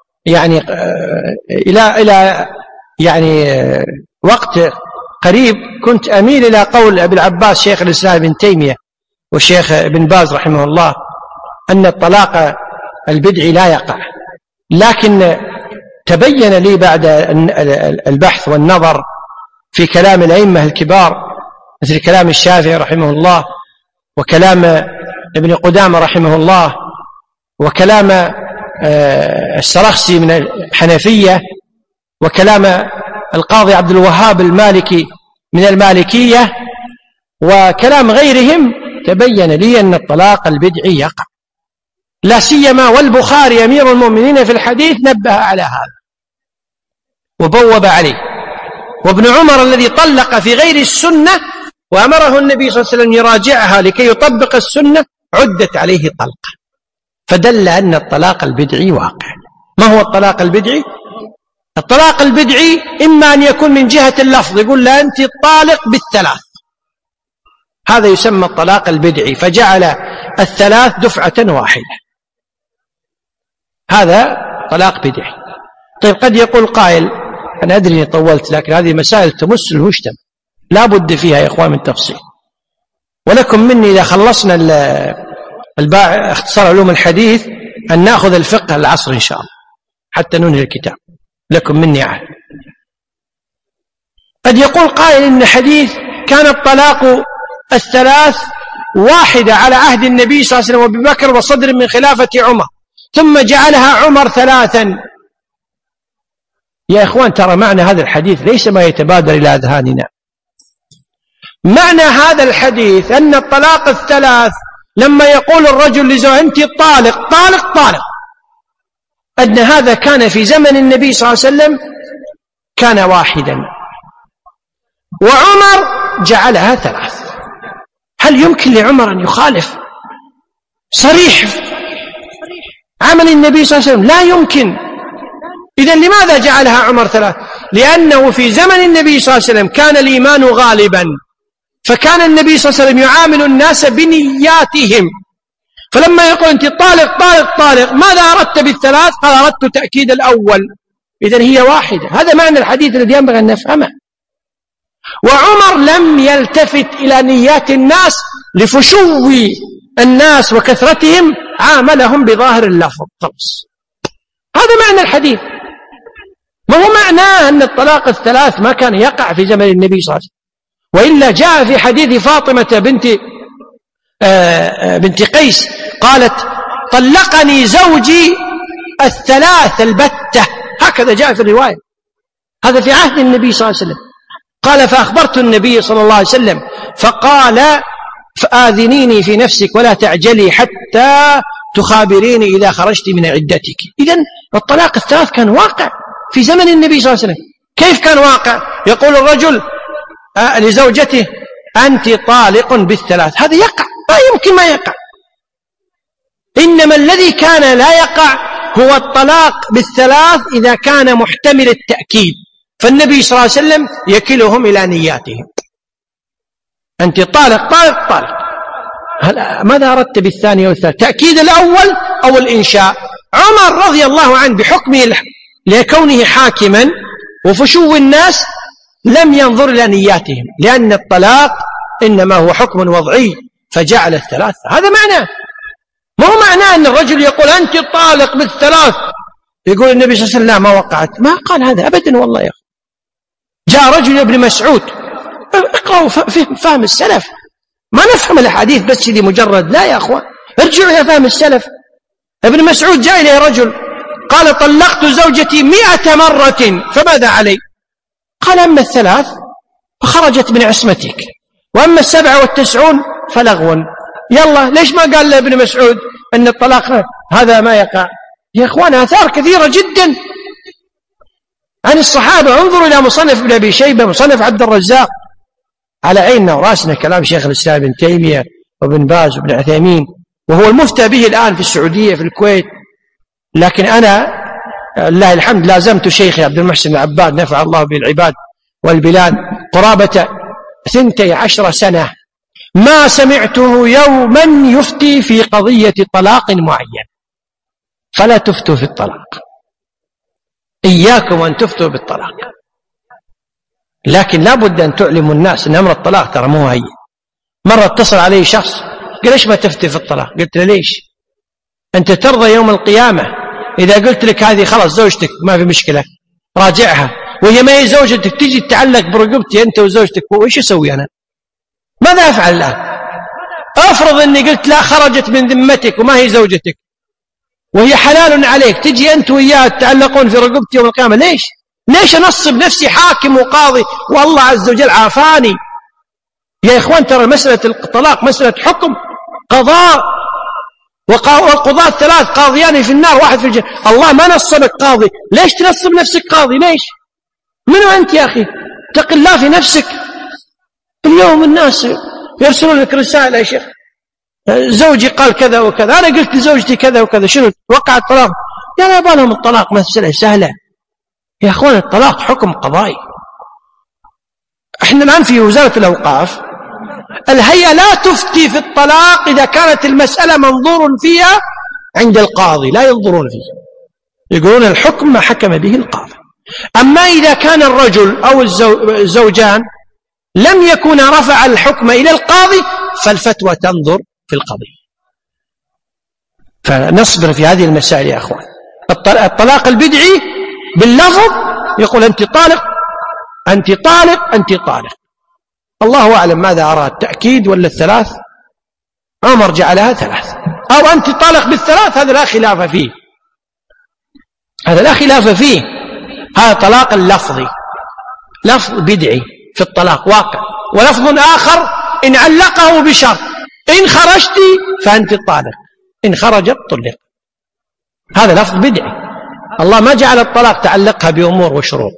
وقت قريب كنت أميل إلى قول أبي العباس شيخ الإسلام ابن تيمية والشيخ ابن باز رحمه الله أن الطلاق البدعي لا يقع، لكن تبين لي بعد البحث والنظر في كلام الأئمة الكبار مثل كلام الشافعي رحمه الله، وكلام ابن قدامة رحمه الله، وكلام السرخسي من الحنفية، وكلام القاضي عبد الوهاب المالكي من المالكية، وكلام غيرهم، تبين لي أن الطلاق البدعي يقع، لا سيما والبخاري أمير المؤمنين في الحديث نبه على هذا وبوب عليه. وابن عمر الذي طلق في غير السنة وأمره النبي صلى الله عليه وسلم يراجعها لكي يطبق السنة عدت عليه طلقة، فدل أن الطلاق البدعي واقع. ما هو الطلاق البدعي؟ الطلاق البدعي إما أن يكون من جهة اللفظ، يقول لا أنت طالق بالثلاث، هذا يسمى الطلاق البدعي، فجعل الثلاث دفعة واحدة، هذا طلاق بدعي. طيب قد يقول قائل، أنا أدري أني طولت، لكن هذه مسائل تمس المجتمع لا بد فيها يا إخوان من تفصيل، ولكم مني إذا خلصنا اختصار علوم الحديث أن نأخذ الفقه العصر إن شاء الله حتى ننهي الكتاب، لكم مني عهد. قد يقول قائل إن حديث كان الطلاق الثلاث واحدة على عهد النبي صلى الله عليه وسلم وأبي بكر وصدر من خلافة عمر، ثم جعلها عمر ثلاثا. يا إخوان ترى معنى هذا الحديث ليس ما يتبادر إلى أذهاننا. معنى هذا الحديث أن الطلاق الثلاث لما يقول الرجل لزوجته أنت طالق طالق طالق، أن هذا كان في زمن النبي صلى الله عليه وسلم كان واحدا، وعمر جعلها ثلاث. هل يمكن لعمر أن يخالف صريح عمل النبي صلى الله عليه وسلم؟ لا يمكن. إذن لماذا جعلها عمر ثلاث؟ لأنه في زمن النبي صلى الله عليه وسلم كان الإيمان غالبا، فكان النبي صلى الله عليه وسلم يعامل الناس بنياتهم، فلما يقول أنت طالق طالق طالق ماذا أردت بالثلاث؟ قال أردت تأكيد الأول، إذن هي واحدة. هذا معنى الحديث الذي ينبغي أن نفهمه. وعمر لم يلتفت إلى نيات الناس لفشو الناس وكثرتهم، عاملهم بظاهر اللفظ خلاص. هذا معنى الحديث. ما هو معناه أن الطلاق الثلاث ما كان يقع في زمن النبي صلى الله عليه وسلم، وإلا جاء في حديث فاطمة بنت قيس قالت طلقني زوجي الثلاث البتة، هكذا جاء في الرواية، هذا في عهد النبي صلى الله عليه وسلم. قال فأخبرت النبي صلى الله عليه وسلم فقال فآذنيني في نفسك ولا تعجلي حتى تخابريني إذا خرجت من عدتك. إذن الطلاق الثلاث كان واقع في زمن النبي صلى الله عليه وسلم. كيف كان واقع؟ يقول الرجل لزوجته أنت طالق بالثلاث، هذا يقع، لا يمكن ما يقع. إنما الذي كان لا يقع هو الطلاق بالثلاث إذا كان محتمل التأكيد، فالنبي صلى الله عليه وسلم يكلهم إلى نياتهم، أنت طالق طالق طالق. ماذا أردت بالثانية والثالث؟ تأكيد الأول أو الإنشاء؟ عمر رضي الله عنه بحكمه لكونه حاكما وفشو الناس لم ينظر إلى نياتهم، لأن الطلاق إنما هو حكم وضعي فجعل الثلاث. هذا معناه. ما هو معناه أن الرجل يقول أنت طالق بالثلاث، يقول النبي صلى الله عليه وسلم لا ما وقعت، ما قال هذا أبدا والله يا أخي. جاء رجل ابن مسعود اقرأوا فهم السلف، ما نفهم الأحاديث بس دي مجرد، لا يا أخوان، ارجعوا إلى فهم السلف. ابن مسعود جاء إليه رجل قال طلقت زوجتي 100 مرة فماذا علي؟ قال أما 3 فخرجت من عصمتك، وأما 97 فلغو. يلا ليش ما قال لابن مسعود أن الطلاق هذا ما يقع؟ يا أخوان آثار كثيرة جدا عن الصحابة. انظروا إلى مصنف ابن أبي شيبة، مصنف عبد الرزاق، على عيننا وراسنا كلام شيخ الإسلام ابن تيمية وابن باز وابن عثيمين، وهو المفتى به الآن في السعودية في الكويت. لكن أنا لله الحمد لازمت شيخي عبد المحسن العباد نفع الله به العباد والبلاد قرابة 12 سنة، ما سمعته يوما يفتي في قضية طلاق معين. فلا تفتوا في الطلاق، إياكم أن تفتوا بالطلاق، لكن لا بد أن تعلموا الناس أن أمر الطلاق ترى مو هين. مرة اتصل علي شخص قال ليش ما تفتي في الطلاق؟ قلت له ليش؟ أنت ترضى يوم القيامة إذا قلت لك هذه خلاص زوجتك ما في مشكلة راجعها، وهي ما هي زوجتك تجي تتعلق برقبتي أنت وزوجتك، وإيش أسوي أنا؟ ماذا أفعل الآن؟ أفرض أني قلت لا خرجت من ذمتك وما هي زوجتك وهي حلال عليك، تجي أنت وإياه تتعلقون في رقبتي يوم القيامة. ليش أنصب نفسي حاكم وقاضي والله عز وجل عافاني؟ يا إخوان ترى مسألة الطلاق مسألة حكم قضاء، والقضاة 3 قاضيان في النار 1 في الجنة. الله ما نصبك قاضي، ليش تنصب نفسك قاضي؟ ليش؟ منو أنت يا أخي؟ اتق الله في نفسك. اليوم الناس يرسلون لك رسالة يا شيخ زوجي قال كذا وكذا، أنا قلت لزوجتي كذا وكذا، شنو وقع الطلاق؟ يا لا بالهم الطلاق مسألة سهلة يا أخوان، الطلاق حكم قضائي. احنا الآن في وزارة الأوقاف الهيئة لا تفتي في الطلاق إذا كانت المسألة منظور فيها عند القاضي، لا ينظرون فيه، يقولون الحكم ما حكم به القاضي. أما إذا كان الرجل أو الزوجان لم يكن رفع الحكم إلى القاضي فالفتوى تنظر في القضية. فنصبر في هذه المسائل يا أخوان. الطلاق البدعي باللفظ يقول أنت طالق أنت طالق أنت طالق، الله أعلم ماذا أراد، تأكيد ولا 3؟ عمر جعلها 3، أو أنت طالق بال3، هذا لا خلاف فيه، هذا لا خلاف فيه. هذا طلاق اللفظي، لفظ بدعي في الطلاق واقع، ولفظ آخر إن علقه بشرط إن خرجت فأنت طالق، إن خرجت طلق، هذا لفظ بدعي. الله ما جعل الطلاق تعلقها بأمور وشروط.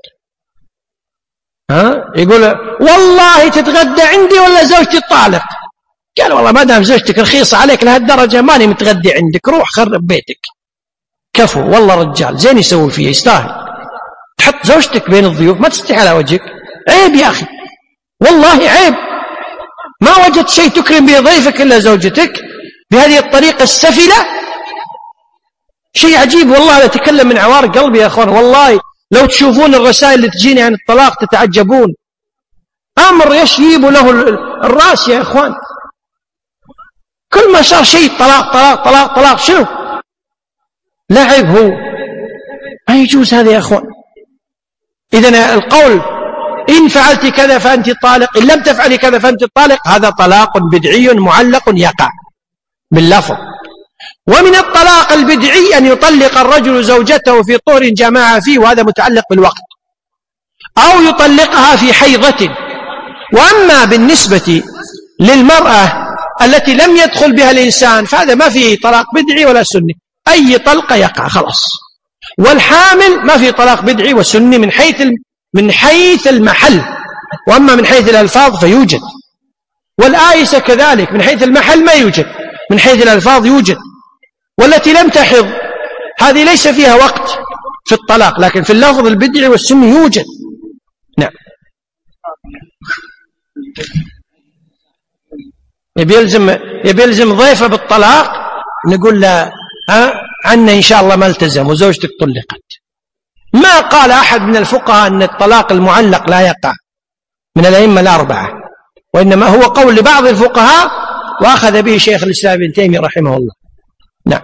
يقول والله تتغدى عندي ولا زوجتي طالق؟ قال والله ما دام زوجتك رخيصة عليك لهالدرجة ماني متغدي عندك، روح خرب بيتك. كفو والله رجال زين يسوي فيه، يستاهل. تحط زوجتك بين الضيوف ما تستحي على وجهك، عيب يا أخي والله عيب. ما وجدت شيء تكرم به ضيفك إلا زوجتك بهذه الطريقة السفلة، شيء عجيب والله. لا أتكلم من عوار قلبي يا أخوان، والله لو تشوفون الرسائل اللي تجيني عن الطلاق تتعجبون. أمر يشيب له الرأس يا أخوان، كل ما صار شيء طلاق طلاق طلاق طلاق، شنو لعب هو، ما يجوز هذا يا أخوان. إذن القول إن فعلت كذا فأنت طالق، إن لم تفعلي كذا فأنت طالق، هذا طلاق بدعي معلق يقع باللفظ. ومن الطلاق البدعي أن يطلق الرجل زوجته في طهر جماعة فيه، وهذا متعلق بالوقت، أو يطلقها في حيضة. وأما بالنسبة للمرأة التي لم يدخل بها الإنسان فهذا ما فيه طلاق بدعي ولا سني، أي طلقة يقع خلاص. والحامل ما فيه طلاق بدعي وسني من حيث المحل، وأما من حيث الألفاظ فيوجد. والآيسة كذلك من حيث المحل ما يوجد، من حيث الألفاظ يوجد. والتي لم تحض هذه ليس فيها وقت في الطلاق، لكن في اللفظ البدعي والسني يوجد. نعم. يلزم ضيفه بالطلاق، نقول له عنا إن شاء الله ما التزم وزوجتك طلقت. ما قال أحد من الفقهاء أن الطلاق المعلق لا يقع من الأئمة الأربعة، وإنما هو قول لبعض الفقهاء وأخذ به شيخ الإسلام ابن تيمية رحمه الله. نعم.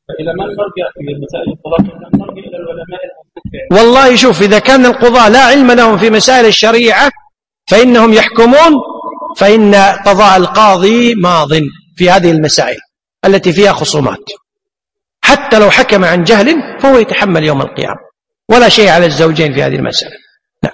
فإلى من نرجع في مسائل الطلاق؟ نرجع إلى العلماء المتفقين. والله شوف، إذا كان القضاة لا علم لهم في مسائل الشريعة فإنهم يحكمون، فإن قضاء القاضي ماض في هذه المسائل التي فيها خصومات، حتى لو حكم عن جهل فهو يتحمل يوم القيامة، ولا شيء على الزوجين في هذه المسألة. نعم.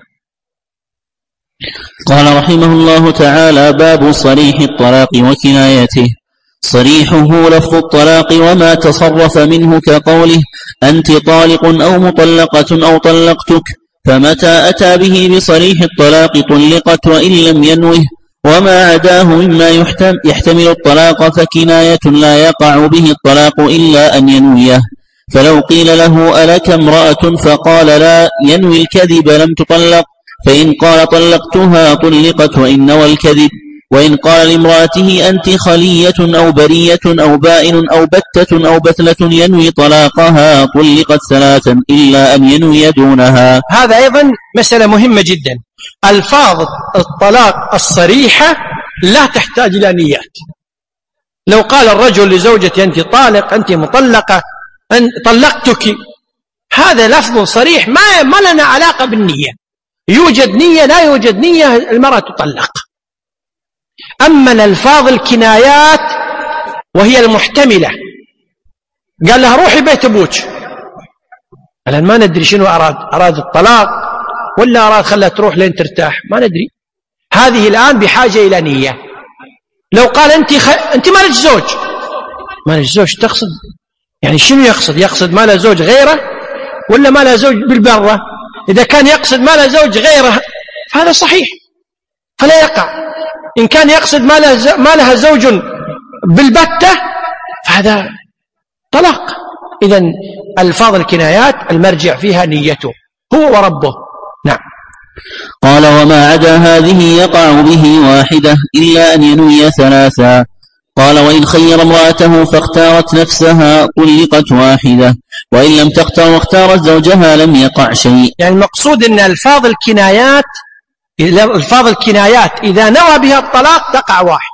قال رحمه الله تعالى: باب صريح الطلاق وكنايته. صريحه لفظ الطلاق وما تصرف منه كقوله أنت طالق أو مطلقة أو طلقتك، فمتى أتى به بصريح الطلاق طلقت وإن لم ينوه، وما عداه مما يحتمل الطلاق فكناية لا يقع به الطلاق إلا أن ينويه. فلو قيل له ألك امرأة فقال لا ينوي الكذب لم تطلق، فإن قال طلقتها طلقت وإن نوى الكذب. وإن قال لامرأته أنت خلية أو برية أو بائن أو بتة أو بتلة ينوي طلاقها طلقت ثلاثا إلا أن ينوي دونها. هذا أيضا مسألة مهمة جدا. ألفاظ الطلاق الصريحة لا تحتاج إلى نيات. لو قال الرجل لزوجتي أنت طالق أنت مطلقة أن طلقتك، هذا لفظ صريح ما لنا علاقة بالنية، يوجد نية لا يوجد نية المرأة تطلق. أما الألفاظ الكنايات وهي المحتملة، قال لها روحي بيت أبوك، الآن ما ندري شنو أراد الطلاق ولا أراد خلها تروح لين ترتاح، ما ندري. هذه الآن بحاجة إلى نية. لو قال أنت ما لك زوج، ما لك زوج تقصد يعني شنو يقصد ما له زوج غيره ولا ما له زوج بالبرة؟ إذا كان يقصد ما له زوج غيره فهذا صحيح فلا يقع. إن كان يقصد ما لها زوج بالبتة فهذا طلاق. إذن ألفاظ الكنايات المرجع فيها نيته هو وربه. نعم. قال وما عدا هذه يقع به واحدة إلا أن ينوي ثلاثا. قال وإن خير امرأته فاختارت نفسها طلقت واحدة، وإن لم تختار واختارت زوجها لم يقع شيء. يعني المقصود أن ألفاظ الكنايات إذا نوى بها الطلاق تقع واحد.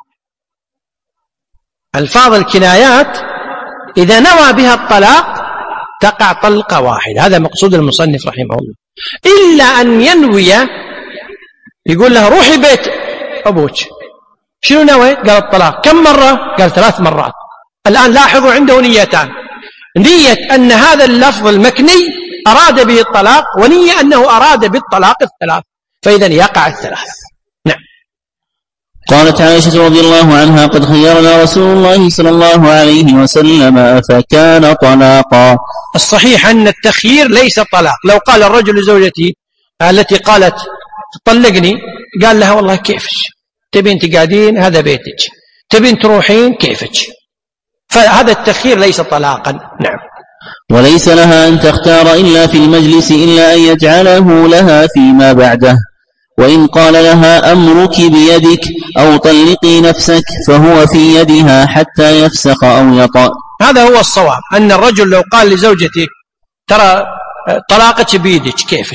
ألفاظ الكنايات إذا نوى بها الطلاق تقع طلقة واحد. هذا مقصود المصنف رحمه الله. إلا أن ينوي، يقول له روحي بيت أبوك، شنو نوي؟ قال الطلاق. كم مرة؟ قال 3 مرات. الآن لاحظوا عنده نيتان: نية أن هذا اللفظ المكني أراد به الطلاق، ونية أنه أراد بالطلاق 3، فإذا يقع 3. نعم. قالت عائشة رضي الله عنها قد خيرنا رسول الله صلى الله عليه وسلم أفكان طلاقا. الصحيح أن التخيير ليس طلاق. لو قال الرجل لزوجتي التي قالت طلقني، قال لها والله كيفك، تبين تقعدين هذا بيتك، تبين تروحين كيفك، فهذا التخيير ليس طلاقا. نعم. وليس لها أن تختار إلا في المجلس إلا أن يجعله لها فيما بعده. وإن قال لها أمرك بيدك أو طلقي نفسك فهو في يدها حتى يفسخ أو يطأ. هذا هو الصواب، أن الرجل لو قال لزوجته ترى طلاقك بيدك كيفك،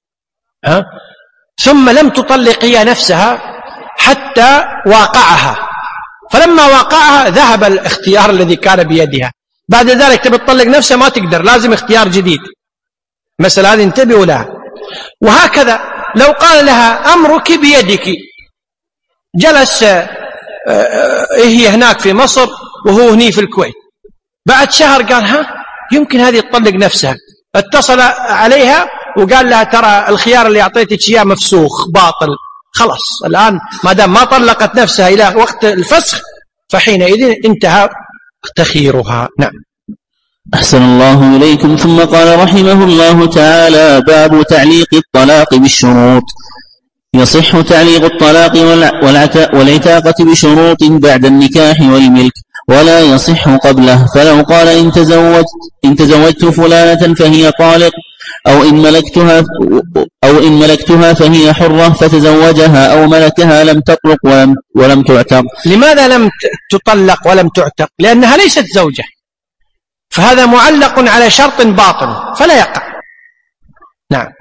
ثم لم تطلقي نفسها حتى واقعها، فلما واقعها ذهب الاختيار الذي كان بيدها، بعد ذلك تبي تطلق نفسها ما تقدر، لازم اختيار جديد. مثلا هذه انتبهوا لها. وهكذا لو قال لها أمرك بيدك، جلس هي هناك في مصر وهو هني في الكويت، بعد شهر قال يمكن هذه تطلق نفسها، اتصل عليها وقال لها ترى الخيار اللي أعطيتك إياه مفسوخ باطل، خلاص الآن ما دام ما طلقت نفسها إلى وقت الفسخ فحينئذ انتهى تخييرها. نعم. أحسن الله إليكم. ثم قال رحمه الله تعالى: باب تعليق الطلاق بالشروط. يصح تعليق الطلاق والعتاقة بشروط بعد النكاح والملك، ولا يصح قبله. فلو قال إن تزوجت فلانة فهي طالق، أو إن ملكتها فهي حرة فتزوجها أو ملكها لم تطلق ولم تعتق. لماذا لم تطلق ولم تعتق؟ لأنها ليست زوجة، فهذا معلق على شرط باطل فلا يقع. نعم.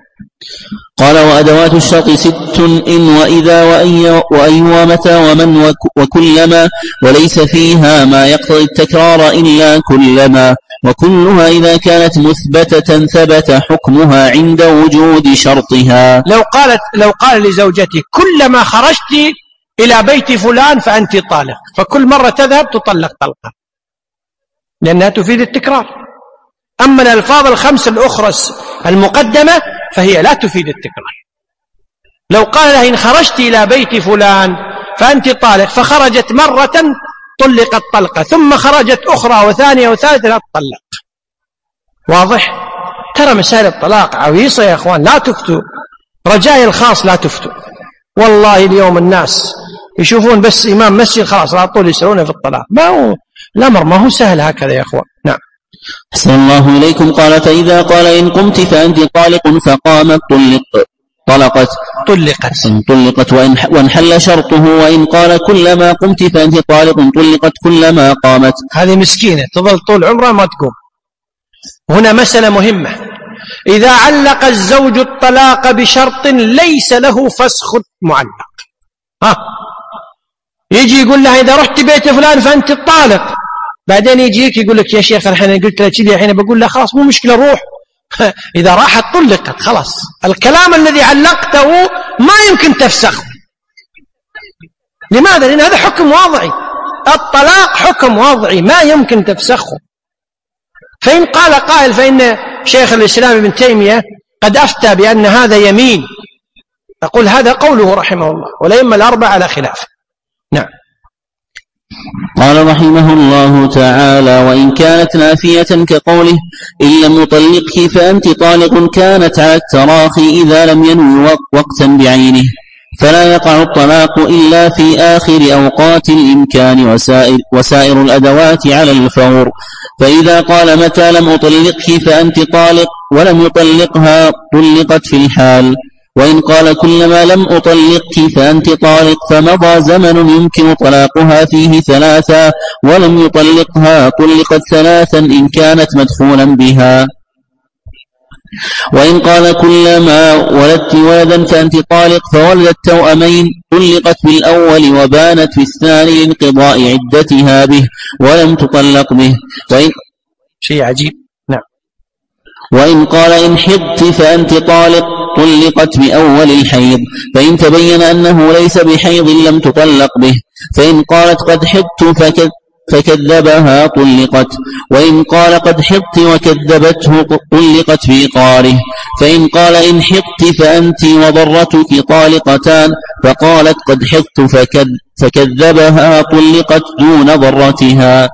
قال وأدوات الشرط 6 إن وإذا وأي ومتى ومن وكلما وليس فيها ما يقتضي التكرار إلا كلما وكلها إذا كانت مثبتة ثبت حكمها عند وجود شرطها. لو قال لزوجتي كلما خرجت إلى بيت فلان فأنت طالق، فكل مرة تذهب تطلق طلقة لأنها تفيد التكرار. أما الألفاظ الخمس الأخرى المقدمة فهي لا تفيد التكرار. لو قال لها إن خرجت إلى بيت فلان فأنت طالق فخرجت مرة طلقت طلقة، ثم خرجت أخرى وثانية وثالثة لا تطلق. واضح؟ ترى مسائل الطلاق عويصة يا أخوان، لا تفتوا، رجاء الخاص لا تفتوا. والله اليوم الناس يشوفون بس إمام مسجد خلاص على طول يسألونه في الطلاق، الأمر ما هو سهل هكذا يا أخوان. نعم. أحسن الله إليكم. قال فإذا قال إن قمت فأنت طالق فقامت طلقت وانحل شرطه، وإن قال كلما قمت فأنت طالق طلقت كلما قامت. هذه مسكينة تظل طول عمرها ما تقوم. هنا مسألة مهمة، إذا علق الزوج الطلاق بشرط ليس له فسخ معلق، يجي يقول لها إذا رحت بيت فلان فأنت طالق، بعدين يجيك يقول لك يا شيخ الحين قلت لك كذي، الحين بقول له خلاص مو مشكلة روح. إذا راحت طلقت خلاص. الكلام الذي علقته ما يمكن تفسخه. لماذا؟ لأن هذا حكم واضعي، الطلاق حكم واضعي ما يمكن تفسخه. فإن قال قائل فإن شيخ الإسلام ابن تيمية قد أفتى بأن هذا يمين، أقول هذا قوله رحمه الله، والأئمة الأربعة على خلاف. نعم. قال رحمه الله تعالى وإن كانت نافية كقوله إن لم يطلقك فأنت طالق كانت على التراخي إذا لم ينوي وقتا بعينه، فلا يقع الطلاق إلا في آخر أوقات الإمكان وسائر الأدوات على الفور. فإذا قال متى لم أطلقك فأنت طالق ولم يطلقها طلقت في الحال، وإن قال كلما لم أطلقك فأنت طالق فمضى زمن يمكن طلاقها فيه 3 ولم يطلقها طلقت 3 إن كانت مدخولا بها. وإن قال كلما ولدت ولدا فأنت طالق فولدت توأمين طلقت بالأول وبانت في الثاني لانقضاء عدتها به ولم تطلق به. شيء عجيب. نعم. وإن قال إن حضت فأنت طالق طلقت بأول الحيض، فإن تبين أنه ليس بحيض لم تطلق به. فإن قالت قد حضت فكذبها طلقت، وإن قال قد حضت وكذبته طلقت بإقراره. فإن قال إن حضت فأنت وضرتك طالقتان فقالت قد حضت فكذبها طلقت دون ضرتها.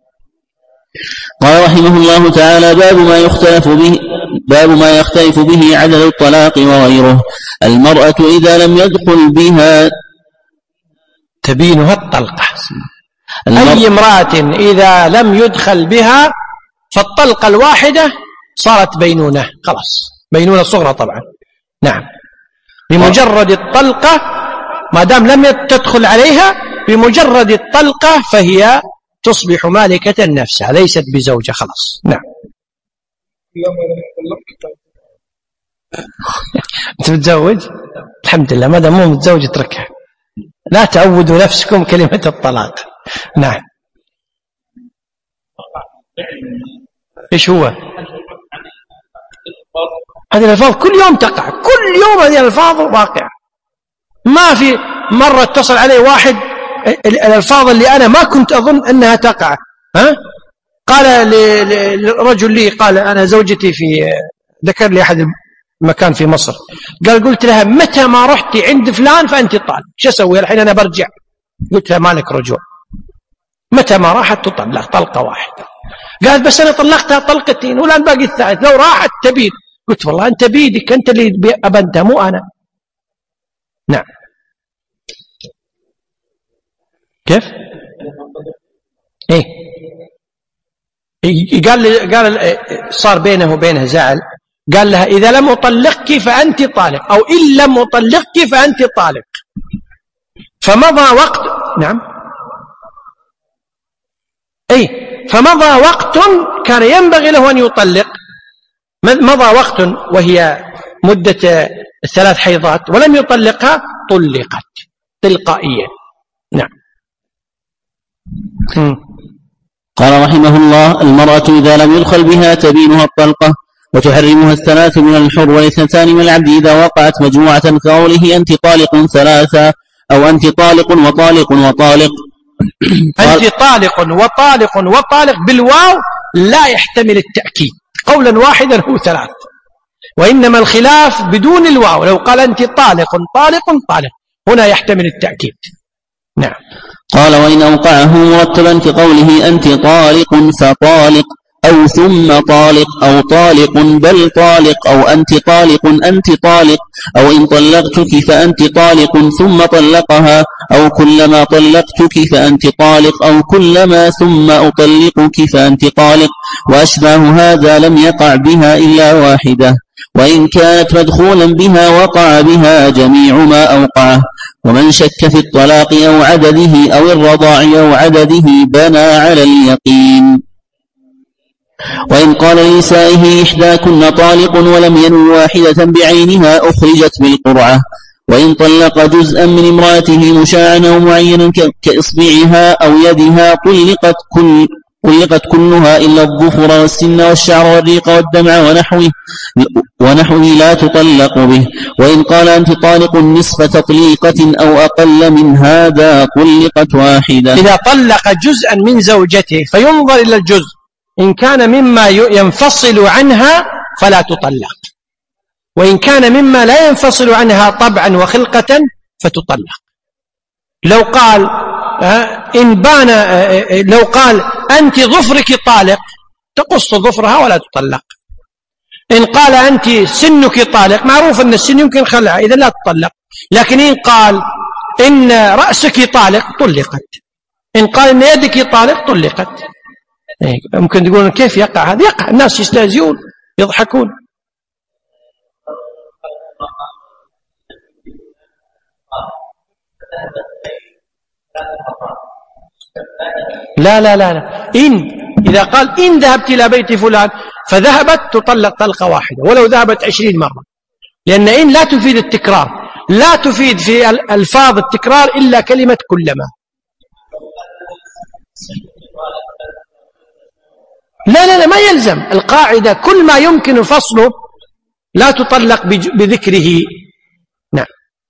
قال رحمه الله تعالى باب ما يختلف به عدد الطلاق وغيره. المرأة إذا لم يدخل بها تبينها الطلقة. أي امرأة إذا لم يدخل بها فالطلقة الواحدة صارت بينونة، خلاص بينونة صغرى طبعا. نعم. بمجرد الطلقة ما دام لم تدخل عليها، بمجرد الطلقة فهي تصبح مالكة نفسها ليست بزوجة خلاص. نعم. أنت متزوج؟ الحمد لله، ما دام مو متزوج اتركها، لا تعودوا نفسكم كلمة الطلاق. نعم. إيش هو؟ هذه الألفاظ كل يوم تقع، كل يوم هذه الألفاظ واقعة. ما في مرة اتصل علي واحد الألفاظ اللي أنا ما كنت أظن أنها تقع. قال لرجل لي، قال أنا زوجتي في، ذكر لي أحد مكان في مصر، قلت لها متى ما رحت عند فلان فأنت طالق، شو أسوي الحين أنا برجع؟ قلت لها مالك رجوع، متى ما راحت تطلق طلقة واحدة. قالت بس أنا طلقتها طلقتين والآن باقي الثالث، لو راحت تبيد. قلت والله أنت بيدك، أنت اللي أبنتها مو أنا. نعم. كيف؟ إيه قال صار بينه وبينها زعل، قال لها إذا لم أطلقك فأنت طالق، أو إن لم أطلقك فأنت طالق. فمضى وقت. نعم. أي فمضى وقت كان ينبغي له أن يطلق، مضى وقت وهي مدة 3 حيضات ولم يطلقها طلقت تلقائيا. نعم. قال رحمه الله: المرأة إذا لم يدخل بها تبينها الطلقة وتحرمها 3 من الحر و2 من العبد إذا وقعت مجموعة كقوله: أنت طالق 3 أو أنت طالق وطالق وطالق. أنت طالق وطالق وطالق بالواو لا يحتمل التأكيد، قولا واحدا هو 3، وإنما الخلاف بدون الواو. لو قال أنت طالق طالق طالق هنا يحتمل التأكيد. نعم. قال: وإن أوقعه مرتبا كقوله: أنت طالق فطالق أو ثم طالق أو طالق بل طالق أو أنت طالق أنت طالق أو إن طلقتك فأنت طالق ثم طلقها أو كلما طلقتك فأنت طالق أو كلما ثم أطلقك فأنت طالق وأشباه هذا لم يقع بها إلا واحدة، وإن كانت مدخولا بها وقع بها جميع ما أوقعه. ومن شك في الطلاق أو عدده أو الرضاع أو عدده بنى على اليقين. وإن قال لنسائه: إحداكن طالق ولم ينو واحدة بعينها أخرجت بالقرعة. وإن طلق جزءا من امرأته مشاعا أو معينا كإصبعها أو يدها طلقت كلها إلا الظفر والسن والشعر والريق والدمع ونحوه لا تطلق به. وإن قال: أنت طالق نصف تطليقة أو أقل من هذا طلقت واحدة. إذا طلق جزءا من زوجته فينظر إلى الجزء، إن كان مما ينفصل عنها فلا تطلق، وإن كان مما لا ينفصل عنها طبعا وخلقة فتطلق. لو قال لو قال أنت ظفرك طالق تقص ظفرها ولا تطلق. إن قال أنت سنك طالق معروف أن السن يمكن خلعه إذا لا تطلق. لكن إن قال إن رأسك طالق طلقت، إن قال إن يدك طالق طلقت. ممكن تقولون كيف يقع هذا؟ يقع، الناس يستهزئون يضحكون. لا لا لا لا. إذا قال إن ذهبت إلى بيت فلان فذهبت تطلق طلقة واحدة ولو ذهبت 20 مرة، لأن إن لا تفيد التكرار، لا تفيد في ألفاظ التكرار إلا كلمة كلما. لا لا لا، ما يلزم. القاعدة كل ما يمكن فصله لا تطلق بذكره. نعم.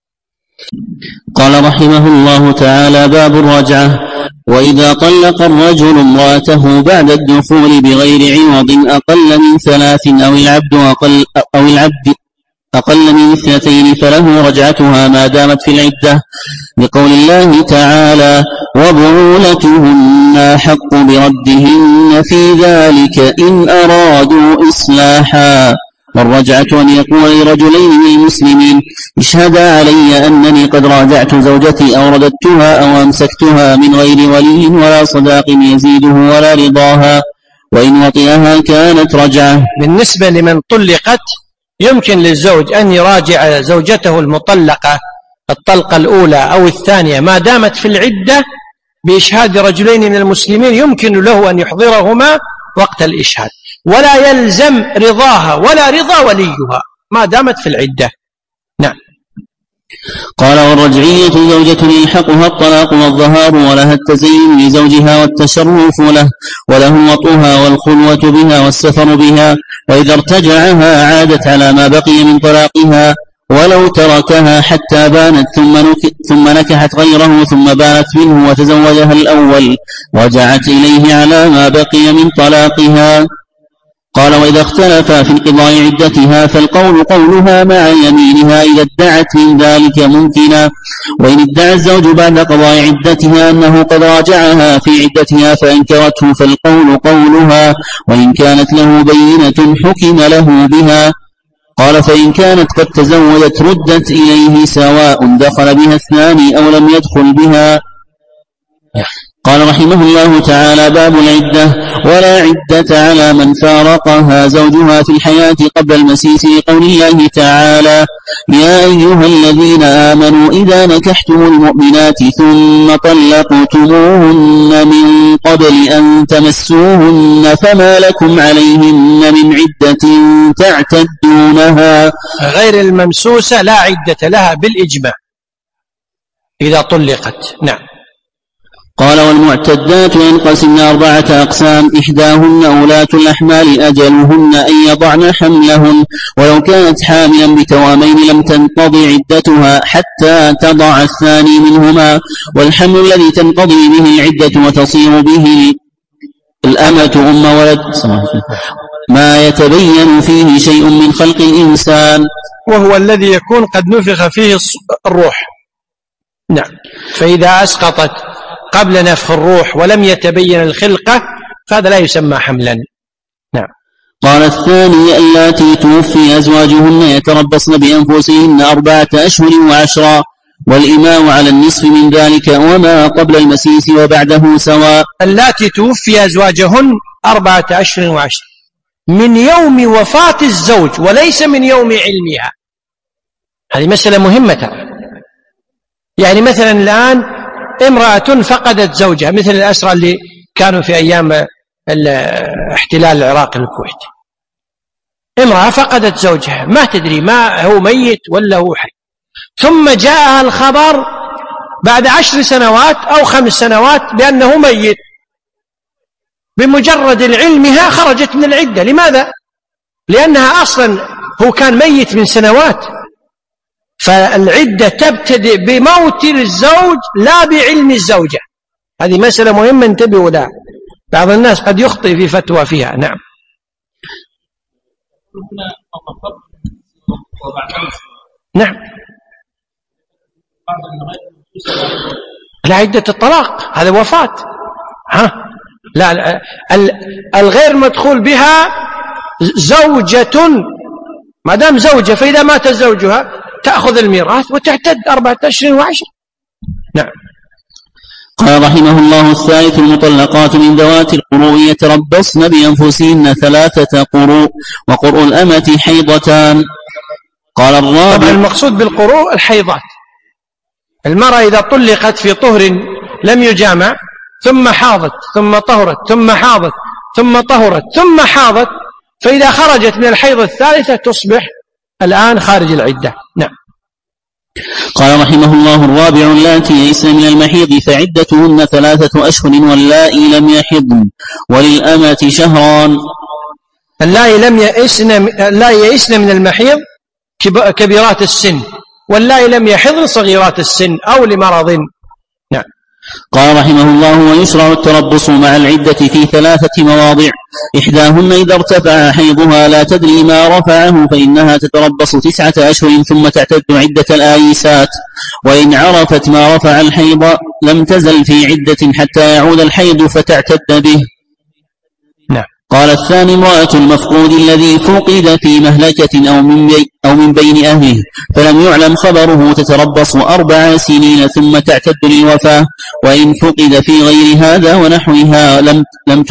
قال رحمه الله تعالى: باب الرجعة. وإذا طلق الرجل امرأته بعد الدخول بغير عوض أقل من 3 أو العبد أقل من 2 فله رجعتها ما دامت في العدة، لقول الله تعالى: وبعولتهن أحق بردهن في ذلك إن أرادوا إصلاحا. والرجعة أن يقول لرجلين من المسلمين: اشهدا علي أنني قد راجعت زوجتي أو رددتها أو أمسكتها من غير ولي ولا صداق يزيده ولا رضاها، وإن وطئها كانت رجعة. بالنسبة لمن طلقت يمكن للزوج أن يراجع زوجته المطلقة الطلقة الأولى أو الثانية ما دامت في العدة بإشهاد رجلين من المسلمين، يمكن له أن يحضرهما وقت الإشهاد، ولا يلزم رضاها ولا رضا وليها ما دامت في العدة. نعم. قال: والرجعية زوجة يلحقها الطلاق والظهار ولها التزين لزوجها والتشرف له، وله وطئها والخلوة بها والسفر بها، وإذا ارتجعها عادت على ما بقي من طلاقها، ولو تركها حتى بانت ثم نكحت غيره ثم بانت منه وتزوجها الأول رجعت إليه على ما بقي من طلاقها. قال: وإذا اختلفا في انقضاء عدتها فالقول قولها مع يمينها إذا ادعت من ذلك ممكنا. وإن ادعى الزوج بعد قضاء عدتها أنه قد راجعها في عدتها فأنكرته فالقول قولها، وإن كانت له بينة حكم له بها. قال: فإن كانت قد تزوجت ردت إليه سواء دخل بها 2 أو لم يدخل بها. قال رحمه الله تعالى: باب العدة. ولا عدة على من فارقها زوجها في الحياة قبل المسيس، لقول الله تعالى: يا أيها الذين آمنوا إذا نكحتم المؤمنات ثم طلقتموهن من قبل أن تمسوهن فما لكم عليهن من عدة تعتدونها. غير الممسوسة لا عدة لها بالإجماع إذا طلقت. نعم. قال: والمعتدات ينقسمن 4 أقسام: إحداهن أولاة الأحمال أجلهن أن يضعن حملهن، ولو كانت حاملا بتوامين لم تنقضي عدتها حتى تضع الثاني منهما. والحمل الذي تنقضي به العدة وتصير به الأمة أم ولد ما يتبين فيه شيء من خلق الإنسان، وهو الذي يكون قد نفخ فيه الروح. نعم. فإذا أسقطت قبل نفخ الروح ولم يتبين الخلقة فهذا لا يسمى حملا. نعم. قال: الثاني اللاتي توفي أزواجهن يتربصن بأنفسهن 4 أشهر و10، والإمام على النصف من ذلك، وما قبل المسيس وبعده سواء. اللاتي توفي أزواجهن 4 أشهر و10 من يوم وفاة الزوج وليس من يوم علمها. هذه مسألة مهمة. يعني مثلا الآن امرأة فقدت زوجها، مثل الأسرى اللي كانوا في أيام احتلال العراق للكويت. امرأة فقدت زوجها، ما تدري ما هو ميت ولا هو حي، ثم جاءها الخبر بعد 10 سنوات أو 5 سنوات بأنه ميت. بمجرد علمها خرجت من العدة. لماذا؟ لأنها أصلا هو كان ميت من سنوات. فالعدة تبتدئ بموت الزوج لا بعلم الزوجة. هذه مسألة مهمة انتبهوا لها، بعض الناس قد يخطئ في فتوى فيها. نعم. نعم. لا عدة الطلاق هذا وفاة. لا الغير مدخول بها زوجة، ما دام زوجة فإذا مات زوجها تأخذ الميراث وتعتد 4 أشهر و10. نعم. قال رحمه الله: الثالث المطلقات من ذوات القروء يتربصن بأنفسهن 3 قروء، وقرء الأمة حيضتان. قال الرابع: طبعا المقصود بالقروء الحيضات. المرأة إذا طلقت في طهر لم يجامع ثم حاضت ثم طهرت ثم حاضت ثم طهرت ثم حاضت، فإذا خرجت من الحيض الثالثة تصبح الآن خارج العدة. نعم. قال رحمه الله: الرابع اللاتي يئسن من المحيض فعدتهن 3 أشهر، واللائي لم يحضن، وللأمة شهران. اللائي يئسن من المحيض كبيرات السن، واللائي لم يحضن صغيرات السن أو لمرض. نعم. قال رحمه الله: ويشرع التربص مع العدة في 3 مواضع: إحداهن إذا ارتفع حيضها لا تدري ما رفعه فإنها تتربص 9 أشهر ثم تعتد عدة الآيسات، وإن عرفت ما رفع الحيض لم تزل في عدة حتى يعود الحيض فتعتد به. نعم. قال الثاني: امرأة المفقود الذي فقد في مهلكة أو من بين أهله فلم يعلم خبره تتربص 4 سنين ثم تعتد للوفاة، وإن فقد في غير هذا ونحوها لم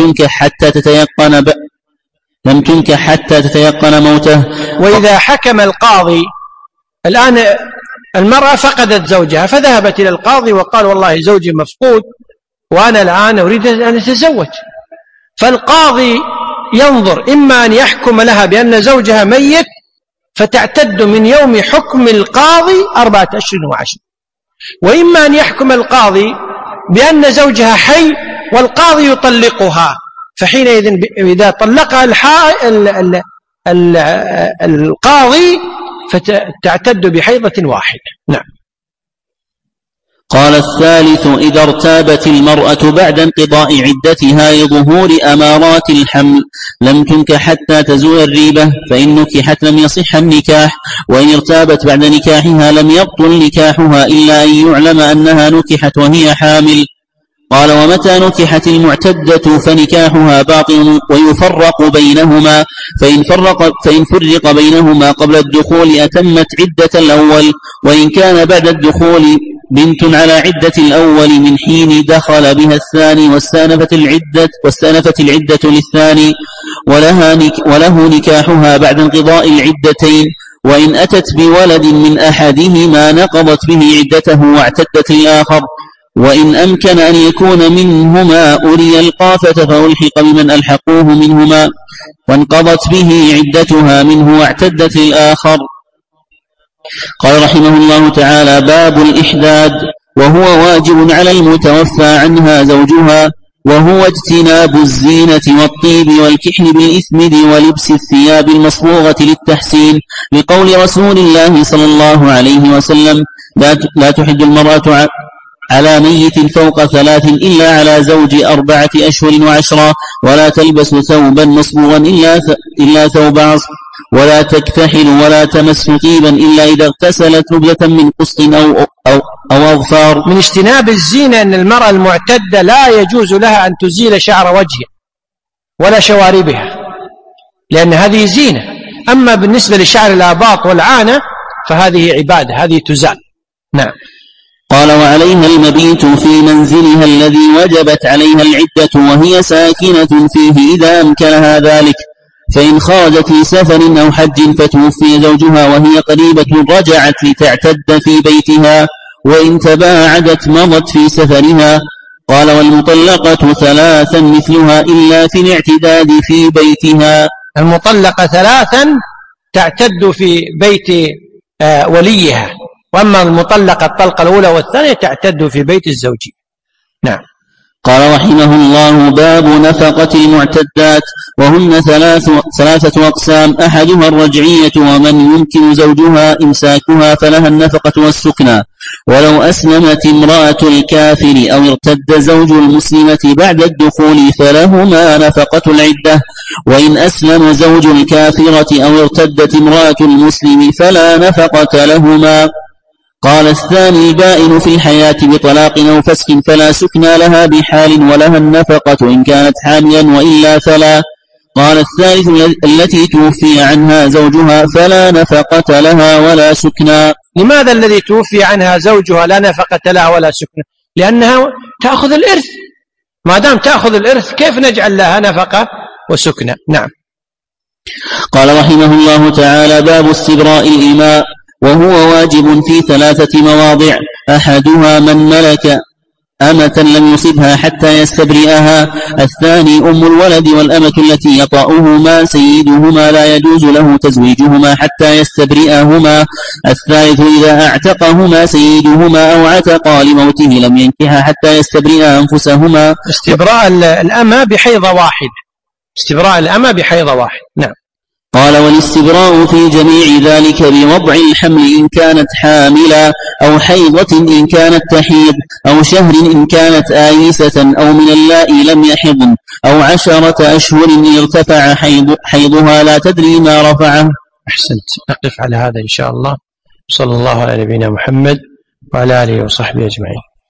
تنكح حتى تتيقن موته. وإذا حكم القاضي، الآن المرأة فقدت زوجها فذهبت إلى القاضي وقال: والله زوجي مفقود وأنا الآن أريد أن أتزوج. فالقاضي ينظر، إما أن يحكم لها بأن زوجها ميت فتعتد من يوم حكم القاضي 4 أشهر و10، وإما أن يحكم القاضي بأن زوجها حي والقاضي يطلقها، فحينئذ إذا طلقها القاضي فتعتد بحيضة واحدة. نعم. قال الثالث: إذا ارتابت المرأة بعد انقضاء عدتها لظهور أمارات الحمل لم تنكح حتى تزول الريبة، فإن نكحت لم يصح النكاح، وإن ارتابت بعد نكاحها لم يبطل نكاحها إلا أن يعلم أنها نكحت وهي حامل. قال: ومتى نكحت المعتدة فنكاحها باطل ويفرق بينهما، فإن فرق بينهما قبل الدخول أتمت عدة الأول، وإن كان بعد الدخول بنت على عدة الأول من حين دخل بها الثاني واستأنفت العدة للثاني، وله نكاحها بعد انقضاء العدتين. وإن أتت بولد من أحدهما نقضت به عدته واعتدت الآخر. وإن أمكن أن يكون منهما أولي القافة فألحق بمن ألحقوه منهما، وانقضت به عدتها منه واعتدت الآخر. قال رحمه الله تعالى: باب الإحداد، وهو واجب على المتوفى عنها زوجها، وهو اجتناب الزينة والطيب والكحل بالإثمد ولبس الثياب المصبوغة للتحسين، لقول رسول الله صلى الله عليه وسلم: لا تحد المرأة على ميت فوق 3 إلا على زوج 4 أشهر و10، ولا تلبس ثوبا مصبوغا إلا ثوب عصر، ولا تكتحل ولا تمس طيبا إلا إذا اغتسلت نبذة من قسط أو أظفار. من اجتناب الزينة أن المرأة المعتدة لا يجوز لها أن تزيل شعر وجهها ولا شواربها، لأن هذه زينة. أما بالنسبة لشعر الآباط والعانة فهذه عبادة، هذه تزال. نعم. قال: وعليها المبيت في منزلها الذي وجبت عليها العدة وهي ساكنة فيه إذا أمكنها ذلك، فإن خرجت لسفر أو حج فتوفي زوجها وهي قريبة رجعت لتعتد في بيتها، وإن تباعدت مضت في سفرها. قال: والمطلقة 3 مثلها إلا في الاعتداد في بيتها. المطلقة 3 تعتد في بيت وليها، وأما المطلقة الطلقة الأولى والثانية تعتد في بيت الزوج. نعم. قال رحمه الله: باب نفقة المعتدات، وهن 3 أقسام: أحدها الرجعية، ومن يمكن زوجها إمساكها فلها النفقة والسكنى، ولو أسلمت امرأة الكافر أو ارتد زوج المسلمة بعد الدخول فلهما نفقة العدة، وإن أسلم زوج الكافرة أو ارتدت امرأة المسلم فلا نفقة لهما. قال: الثاني البائن في الحياة بطلاق أو فسخ فلا سكنى لها بحال، ولها النفقة إن كانت حاملا وإلا فلا. قال: الثالث التي توفي عنها زوجها فلا نفقة لها ولا سكنى. لماذا الذي توفي عنها زوجها لا نفقة لها ولا سكنى؟ لأنها تأخذ الإرث، ما دام تأخذ الإرث كيف نجعل لها نفقة وسكنى؟ نعم. قال رحمه الله تعالى: باب استبراء الإماء، وهو واجب في 3 مواضع: أحدها من ملك أمة لم يصبها حتى يستبرئها، الثاني أم الولد والأمة التي يطأهما سيدهما لا يجوز له تزويجهما حتى يستبرئهما، الثالث إذا أعتقهما سيدهما أو عتقا لموته لم ينكحا حتى يستبرئا أنفسهما. استبراء الأمة بحيضة واحدة، استبراء الأمة بحيضة واحدة. نعم. قال: والاستبراء في جميع ذلك بوضع الحمل إن كانت حاملا، أو حيضة إن كانت تحيض، أو شهر إن كانت آيسة، أو من اللائي لم يحضن، أو 10 أشهر إن ارتفع حيضها لا تدري ما رفعه. أحسنت. نقف على هذا إن شاء الله. صلى الله على نبينا محمد وعلى آله وصحبه أجمعين.